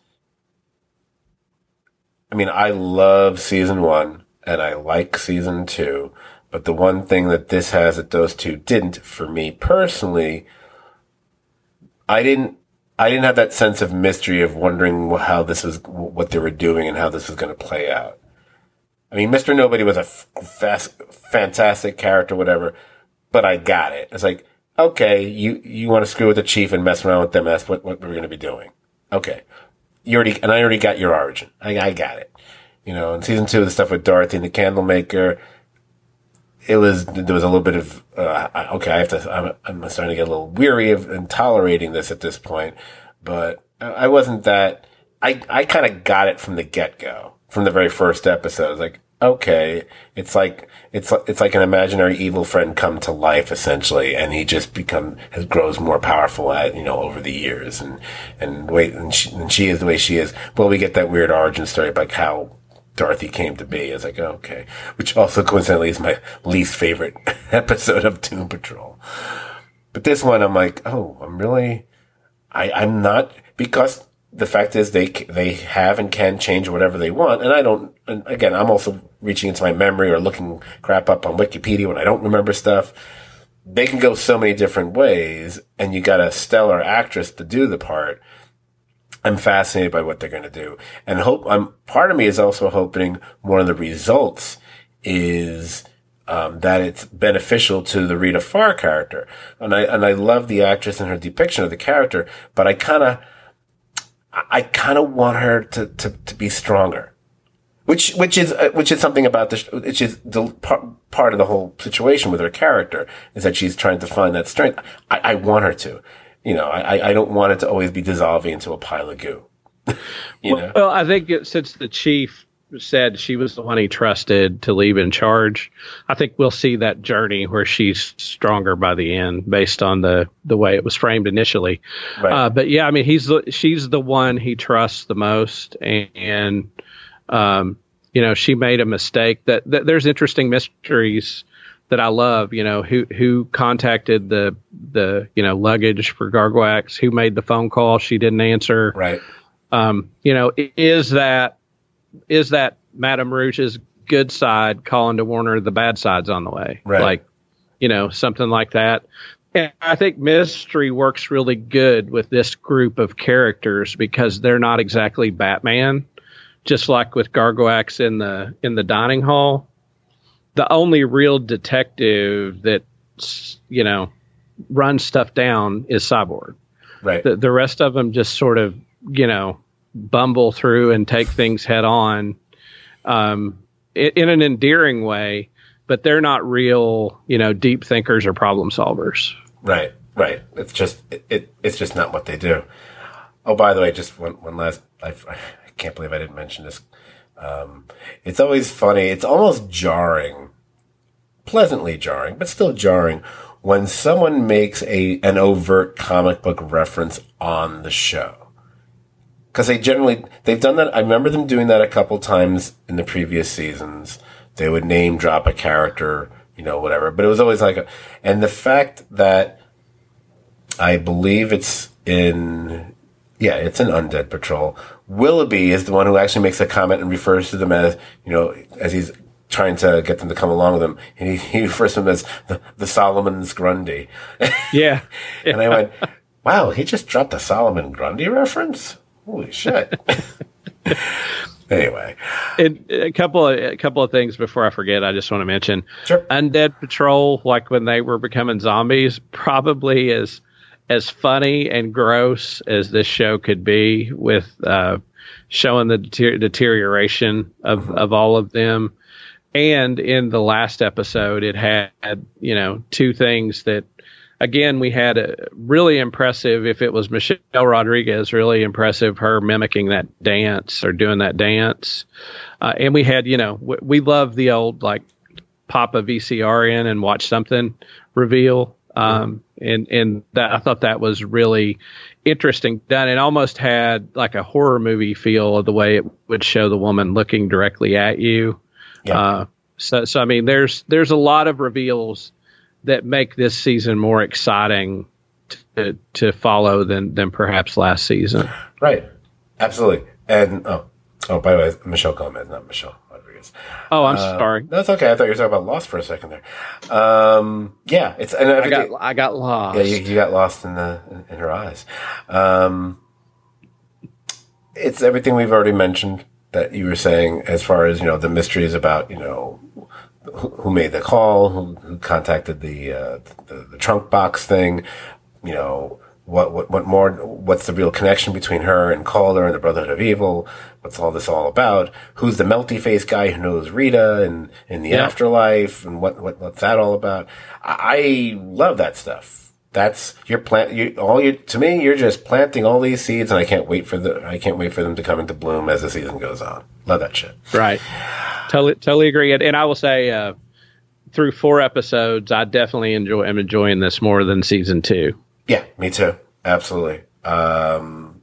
A: I love season 1 and I like season 2, but the one thing that this has that those two didn't, for me personally, I didn't have that sense of mystery of wondering how this was, what they were doing and how this was going to play out. Mr. Nobody was a fantastic character, whatever, but I got it. It's like, okay, you want to screw with the chief and mess around with them. That's what we're going to be doing. Okay. I already got your origin. I got it. In season 2, the stuff with Dorothy and the Candlemaker, there was a little bit of, I'm starting to get a little weary of and tolerating this at this point, but I wasn't that, I kind of got it from the get-go, from the very first episode. I was like, okay, it's like an imaginary evil friend come to life essentially, and he just grows more powerful over the years, and she is the way she is. Well, we get that weird origin story about how Dorothy came to be. It's like, okay, which also coincidentally is my least favorite episode of Doom Patrol. But this one, I'm like, oh, I'm not, because the fact is they have and can change whatever they want. And again, I'm also reaching into my memory or looking crap up on Wikipedia when I don't remember stuff. They can go so many different ways, and you got a stellar actress to do the part. I'm fascinated by what they're going to do, and part of me is also hoping one of the results is that it's beneficial to the Rita Farr character, and I love the actress and her depiction of the character, but I kind of want her to be stronger. Which is something about which is the part of the whole situation with her character, is that she's trying to find that strength. I want her to, I don't want it to always be dissolving into a pile of goo.
B: Well, I think since the chief said she was the one he trusted to leave in charge, I think we'll see that journey where she's stronger by the end, based on the way it was framed initially.
A: Right.
B: But yeah, I mean, she's the one he trusts the most, and she made a mistake. That there's interesting mysteries that I love. Who contacted the luggage for Gargoax? Who made the phone call she didn't answer?
A: Right.
B: Is that Madame Rouge's good side calling to warn her the bad side's on the way?
A: Right.
B: Something like that. And I think Mystery works really good with this group of characters because they're not exactly Batman. Just like with Gargoax in the dining hall, the only real detective that runs stuff down is Cyborg.
A: Right.
B: The rest of them just sort of bumble through and take things head on, in an endearing way, but they're not real, deep thinkers or problem solvers.
A: Right. It's just it's just not what they do. Oh, by the way, just one last. I can't believe I didn't mention this. It's always funny. It's almost jarring, pleasantly jarring, but still jarring, when someone makes an overt comic book reference on the show. Because they've done that. I remember them doing that a couple times in the previous seasons. They would name drop a character, whatever. But it was always and the fact that I believe it's in Undead Patrol. Willoughby is the one who actually makes a comment and refers to them as, as he's trying to get them to come along with him. And he refers to them as the Solomon's Grundy.
B: Yeah.
A: And I went, wow, he just dropped a Solomon Grundy reference? Holy shit. Anyway.
B: And a couple of things before I forget, I just want to mention.
A: Sure.
B: Undead Patrol, like when they were becoming zombies, probably as funny and gross as this show could be, with showing the deterioration of all of them. And in the last episode, it had, two things that, again, we had a really impressive, if it was Michelle Rodriguez, really impressive, her mimicking that dance or doing that dance. And we had, we love the old, pop a VCR in and watch something reveal. And that, I thought that was really interesting done. It almost had like a horror movie feel of the way it would show the woman looking directly at you.
A: Yeah.
B: So I mean, there's a lot of reveals that make this season more exciting to follow than perhaps last season.
A: Right. Absolutely. And by the way, Michelle Gomez, not Michelle Rodriguez.
B: Oh, I'm sorry.
A: That's okay. I thought you were talking about Lost for a second there. Yeah, it's and
B: I got lost.
A: Yeah, you got lost in her eyes. It's everything we've already mentioned that you were saying, as far as the mysteries about who made the call, who contacted the trunk box thing, what more, what's the real connection between her and Calder and the Brotherhood of Evil? What's all this all about? Who's the melty face guy who knows Rita and in the afterlife, and what's that all about? I love that stuff. That's to me, you're just planting all these seeds, and I can't wait for them to come into bloom as the season goes on. Love that shit.
B: Right. Totally agree. And I will say, through 4 episodes, I definitely am enjoying this more than season 2.
A: Yeah, me too. Absolutely. Again,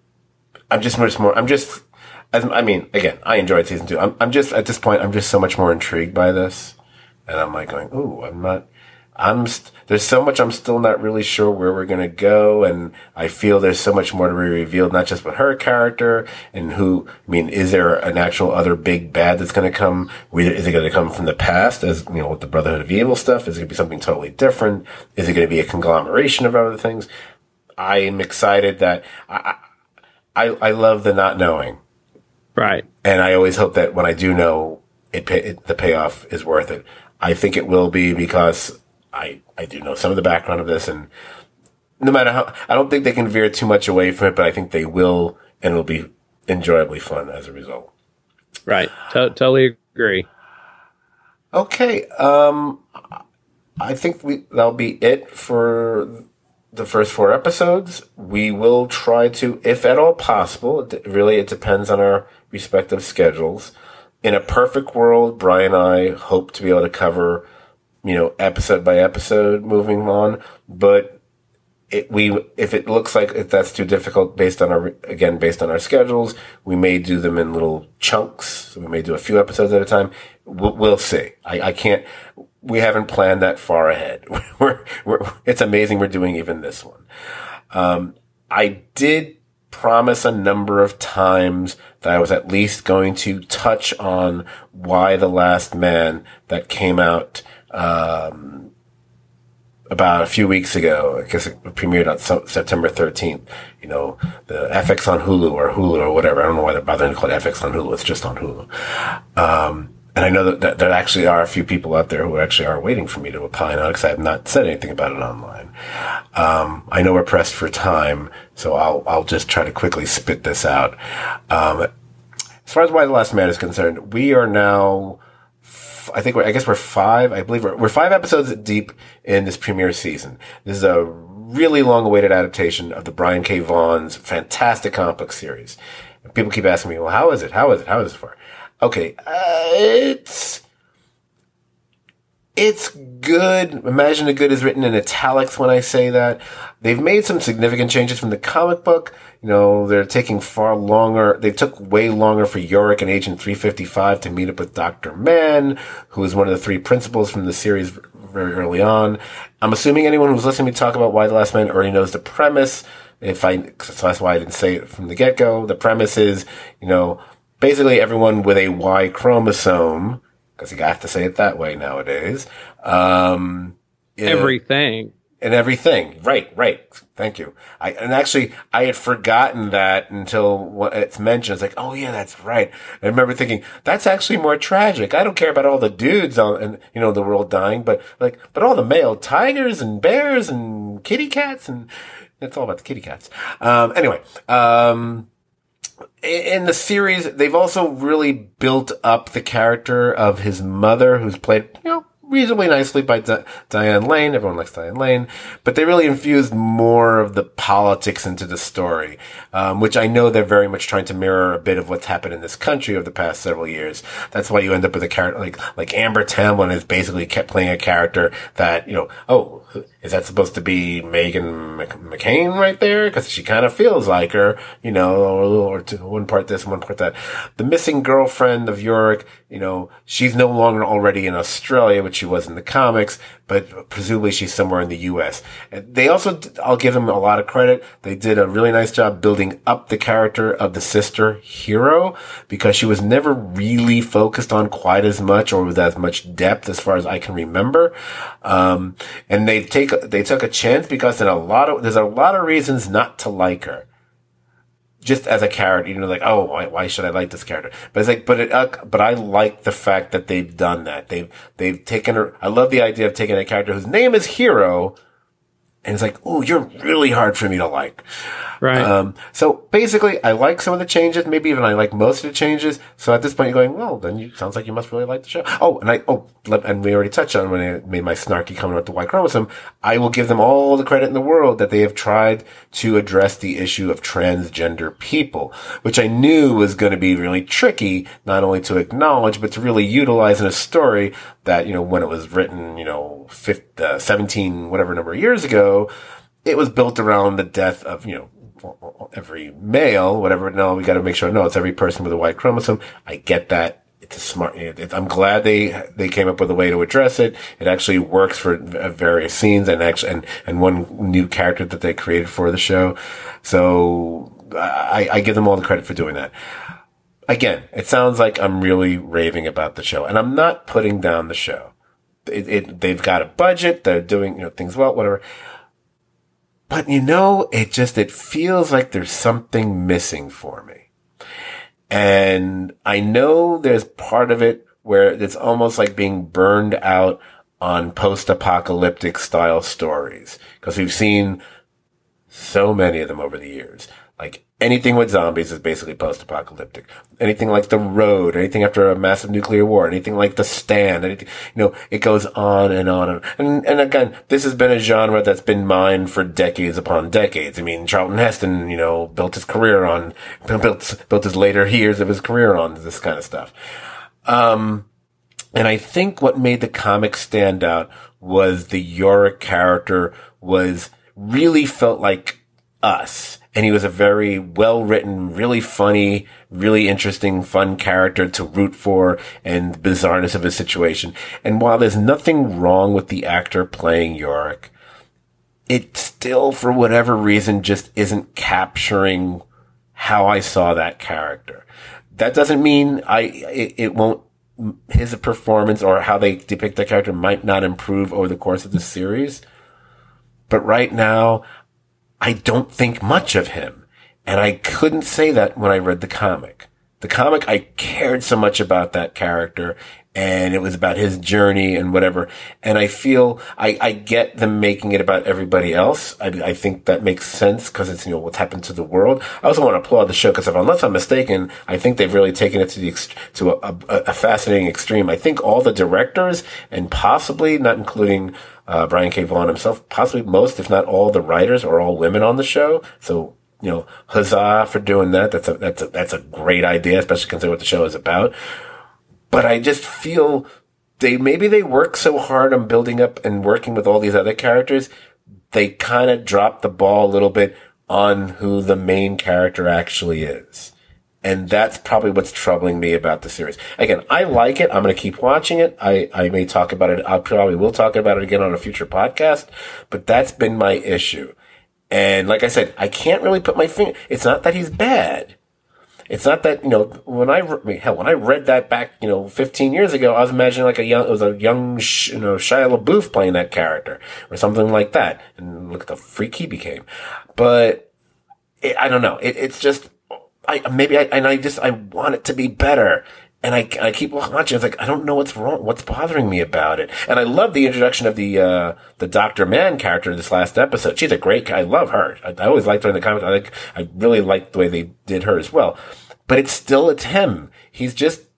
A: I enjoyed season 2. I'm just, at this point, I'm just so much more intrigued by this. And I'm like going, ooh, there's so much I'm still not really sure where we're going to go. And I feel there's so much more to be revealed, not just with her character and is there an actual other big bad that's going to come? Is it going to come from the past as, with the Brotherhood of Evil stuff? Is it going to be something totally different? Is it going to be a conglomeration of other things? I am excited that I love the not knowing.
B: Right.
A: And I always hope that when I do know the payoff is worth it. I think it will be, because I do know some of the background of this, and no matter how, I don't think they can veer too much away from it, but I think they will, and it'll be enjoyably fun as a result.
B: Right. Totally agree.
A: Okay. I think that'll be it for the first 4 episodes. We will try to, if at all possible, it depends on our respective schedules. In a perfect world, Brian and I hope to be able to cover, episode by episode moving on. But if it looks like if that's too difficult based on our schedules, we may do them in little chunks. So we may do a few episodes at a time. We'll see. I can't. We haven't planned that far ahead. It's amazing we're doing even this one. I did promise a number of times that I was at least going to touch on Y: The Last Man that came out about a few weeks ago. I guess it premiered on September 13th. The FX on Hulu or whatever. I don't know why they're bothering to call it FX on Hulu. It's just on Hulu. And I know that there actually are a few people out there who actually are waiting for me to opine on it because I have not said anything about it online. I know we're pressed for time, so I'll just try to quickly spit this out. As far as Y: The Last Man is concerned, we are now, I guess we're 5. I believe we're 5 episodes deep in this premiere season. This is a really long-awaited adaptation of the Brian K. Vaughan's fantastic comic book series. And people keep asking me, well, how is it? How is it for? Okay, it's good. Imagine the Good is written in italics when I say that. They've made some significant changes from the comic book. They're taking far longer. They took way longer for Yorick and Agent 355 to meet up with Dr. Mann, who is one of the 3 principals from the series very early on. I'm assuming anyone who's listening to me talk about Y: The Last Man already knows the premise. So that's why I didn't say it from the get-go. The premise is, basically everyone with a Y chromosome, because you have to say it that way nowadays.
B: Everything.
A: And everything. Right. Thank you. I had forgotten that until it's mentioned. It's like, oh yeah, that's right. I remember thinking, that's actually more tragic. I don't care about all the dudes the world dying, but all the male tigers and bears and kitty cats, and it's all about the kitty cats. Anyway, in the series, they've also really built up the character of his mother, who's played, reasonably nicely by Diane Lane. Everyone likes Diane Lane. But they really infused more of the politics into the story, which I know they're very much trying to mirror a bit of what's happened in this country over the past several years. That's why you end up with a character like Amber Tamblyn has basically kept playing a character that, is that supposed to be Meghan McCain right there? Because she kind of feels like her, or one part this, one part that. The missing girlfriend of Yorick, she's no longer already in Australia, which she was in the comics, but presumably she's somewhere in the U.S. They also, I'll give them a lot of credit. They did a really nice job building up the character of the sister Hero, because she was never really focused on quite as much or with as much depth as far as I can remember. And they took a chance because there's a lot of reasons not to like her. Just as a character, why should I like this character? But it's like, but I like the fact that they've done that. They've taken her. I love the idea of taking a character whose name is Hero, and it's like, oh, you're really hard for me to like.
B: Right.
A: So basically, I like some of the changes. Maybe even I like most of the changes. So at this point, you're going, well, then sounds like you must really like the show. And we already touched on when I made my snarky comment about the Y chromosome. I will give them all the credit in the world that they have tried to address the issue of transgender people, which I knew was going to be really tricky, not only to acknowledge, but to really utilize in a story that, when it was written, 17, whatever number of years ago, it was built around the death of, every male, whatever. No, we got to make sure. No, it's every person with a Y chromosome. I get that. It's a smart. I'm glad they came up with a way to address it. It actually works for various scenes and one new character that they created for the show. So I give them all the credit for doing that. Again, it sounds like I'm really raving about the show, and I'm not putting down the show. They've got a budget. They're doing things well, whatever. But it feels like there's something missing for me. And I know there's part of it where it's almost like being burned out on post-apocalyptic style stories. Because we've seen, So many of them over the years. Like anything with zombies is basically post-apocalyptic. Anything like The Road, anything after a massive nuclear war, anything like The Stand, anything, it goes on and on. And again, this has been a genre that's been mined for decades upon decades. I mean, Charlton Heston, built his career on, built his later years of his career on this kind of stuff. And I think what made the comic stand out was the Yorick character really felt like us. And he was a very well-written, really funny, really interesting, fun character to root for, and the bizarreness of his situation. And while there's nothing wrong with the actor playing Yorick, it still, for whatever reason, just isn't capturing how I saw that character. That doesn't mean it won't, his performance or how they depict that character might not improve over the course of the series. But right now, I don't think much of him. And I couldn't say that when I read the comic. The comic, I cared so much about that character, and it was about his journey and whatever. And I feel, I get them making it about everybody else. I think that makes sense because it's, what's happened to the world. I also want to applaud the show because unless I'm mistaken, I think they've really taken it to a fascinating extreme. I think all the directors, and possibly, not including Brian K. Vaughan himself, possibly most, if not all, the writers are all women on the show. So, huzzah for doing that. That's a great idea, especially considering what the show is about. But I just feel maybe they work so hard on building up and working with all these other characters, they kind of drop the ball a little bit on who the main character actually is. And that's probably what's troubling me about the series. Again, I like it. I'm going to keep watching it. I may talk about it. I probably will talk about it again on a future podcast, but that's been my issue. And like I said, I can't really put my finger. It's not that he's bad. It's not that, when I read that back, 15 years ago, I was imagining like a young Shia LaBeouf playing that character or something like that. And look at the freak he became. But I don't know. It's just, I want it to be better. And I keep watching. It's like, I don't know what's wrong. What's bothering me about it? And I love the introduction of the Dr. Mann character in this last episode. She's a great, I love her. I always liked her in the comics. I really liked the way they did her as well. But it's him. He's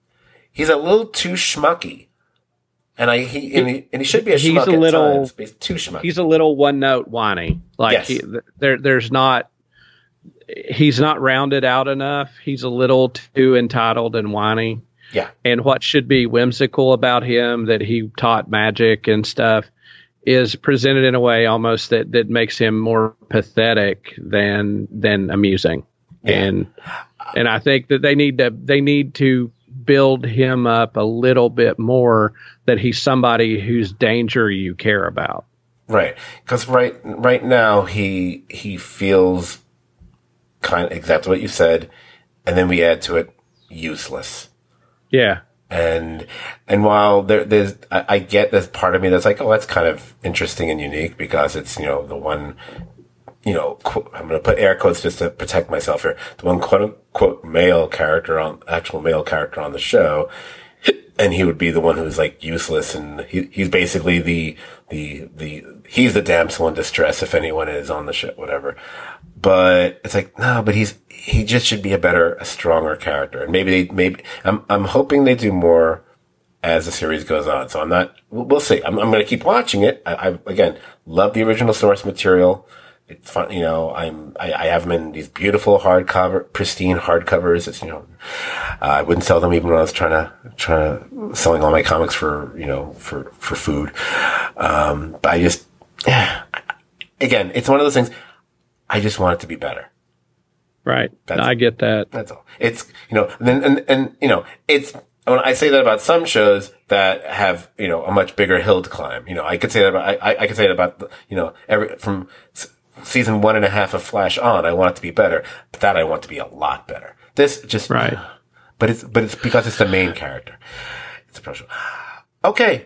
A: a little too schmucky. And he should be a schmuck at times, but he's too schmucky.
B: He's a little one note whiny. Like yes. He's not rounded out enough. He's a little too entitled and whiny.
A: Yeah.
B: And what should be whimsical about him, that he taught magic and stuff, is presented in a way almost that makes him more pathetic than amusing. Yeah. And I think that they need to build him up a little bit more, that he's somebody whose danger you care about.
A: Right. Because right now he feels kind of exactly what you said, and then we add to it useless.
B: Yeah.
A: And while there's I get this part of me that's like, oh, that's kind of interesting and unique because it's, the one, I'm going to put air quotes just to protect myself here, the one quote unquote actual male character on the show, and he would be the one who's like useless, and he's basically he's the damsel in distress if anyone is on the show, whatever. But it's like, no, but he just should be a stronger character. And maybe I'm hoping they do more as the series goes on. So we'll see. I'm going to keep watching it. I again, love the original source material. It's fun, I have them in these beautiful pristine hardcovers. It's, I wouldn't sell them even when I was trying to selling all my comics for food. But I just, again, it's one of those things. I just want it to be better.
B: Right. I get that.
A: That's all. It's, it's, when I say that about some shows that have, a much bigger hill to climb, I could say that about, I could say that about, from season 1.5 of Flash on, I want it to be better, but that I want to be a lot better. This just,
B: right.
A: But it's because it's the main character. It's a pro show. Okay.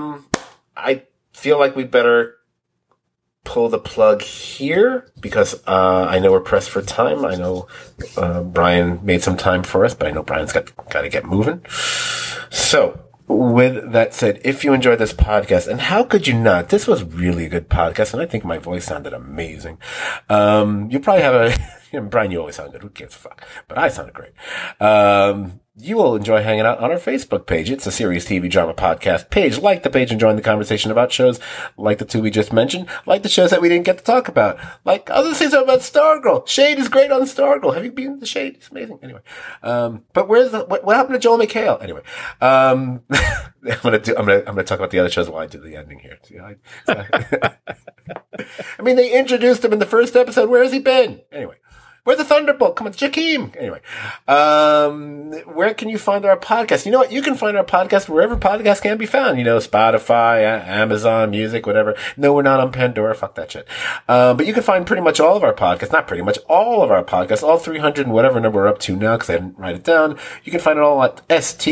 A: I feel like we better pull the plug here because I know we're pressed for time. I know Brian made some time for us, but I know Brian's got to get moving. So with that said, if you enjoyed this podcast, and how could you not? This was really a good podcast, and I think my voice sounded amazing. You probably have Brian, you always sound good. Who gives a fuck? But I sounded great. You will enjoy hanging out on our Facebook page. It's a Serious TV Drama Podcast page. Like the page and join the conversation about shows like the two we just mentioned, like the shows that we didn't get to talk about, like other things about Stargirl. Shade is great on Stargirl. Have you been to Shade? It's amazing. Anyway, but what happened to Joel McHale? Anyway, I'm gonna talk about the other shows while I do the ending here. I mean, they introduced him in the first episode. Where has he been? Anyway. Where's the Thunderbolt? Come on, Jakeem. Anyway, where can you find our podcast? You know what? You can find our podcast wherever podcasts can be found. You know, Spotify, Amazon Music, whatever. No, we're not on Pandora. Fuck that shit. But you can find pretty much all of our podcasts, not pretty much all of our podcasts, all 300 and whatever number we're up to now because I didn't write it down. You can find it all at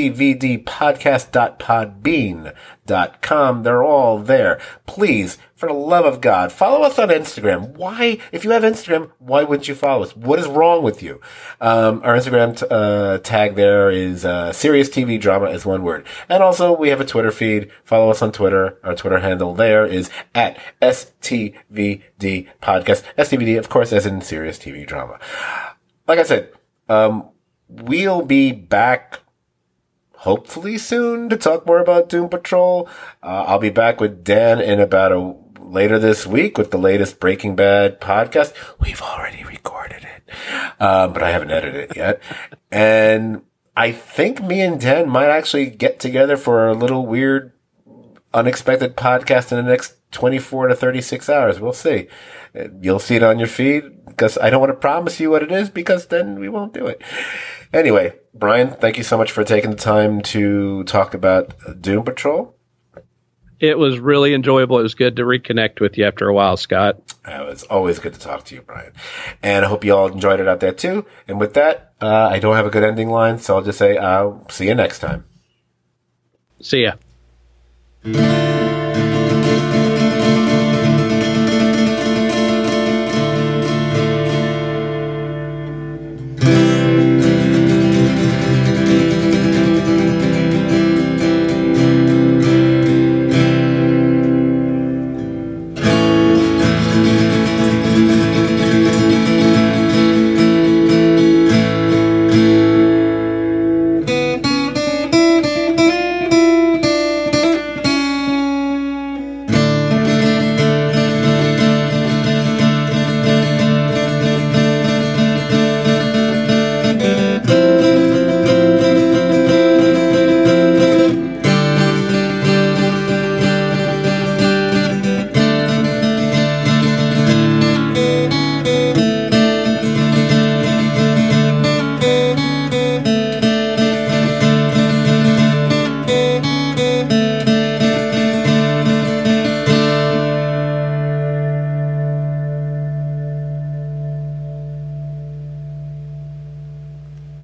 A: stvdpodcast.podbean.com. They're all there. Please, for the love of God, follow us on Instagram. Why? If you have Instagram, why wouldn't you follow us? What is wrong with you? Our Instagram tag there is Serious TV Drama is one word. And also, we have a Twitter feed. Follow us on Twitter. Our Twitter handle there is at STVD Podcast. STVD, of course, as in Serious TV Drama. Like I said, we'll be back hopefully soon to talk more about Doom Patrol. I'll be back with Dan in about later this week with the latest Breaking Bad podcast. We've already recorded it, but I haven't edited it yet. And I think me and Dan might actually get together for a little weird, unexpected podcast in the next 24 to 36 hours. We'll see. You'll see it on your feed because I don't want to promise you what it is because then we won't do it. Anyway, Brian, thank you so much for taking the time to talk about Doom Patrol.
B: It was really enjoyable. It was good to reconnect with you after a while, Scott.
A: It was always good to talk to you, Brian. And I hope you all enjoyed it out there, too. And with that, I don't have a good ending line, so I'll just say, I'll see you next time.
B: See ya.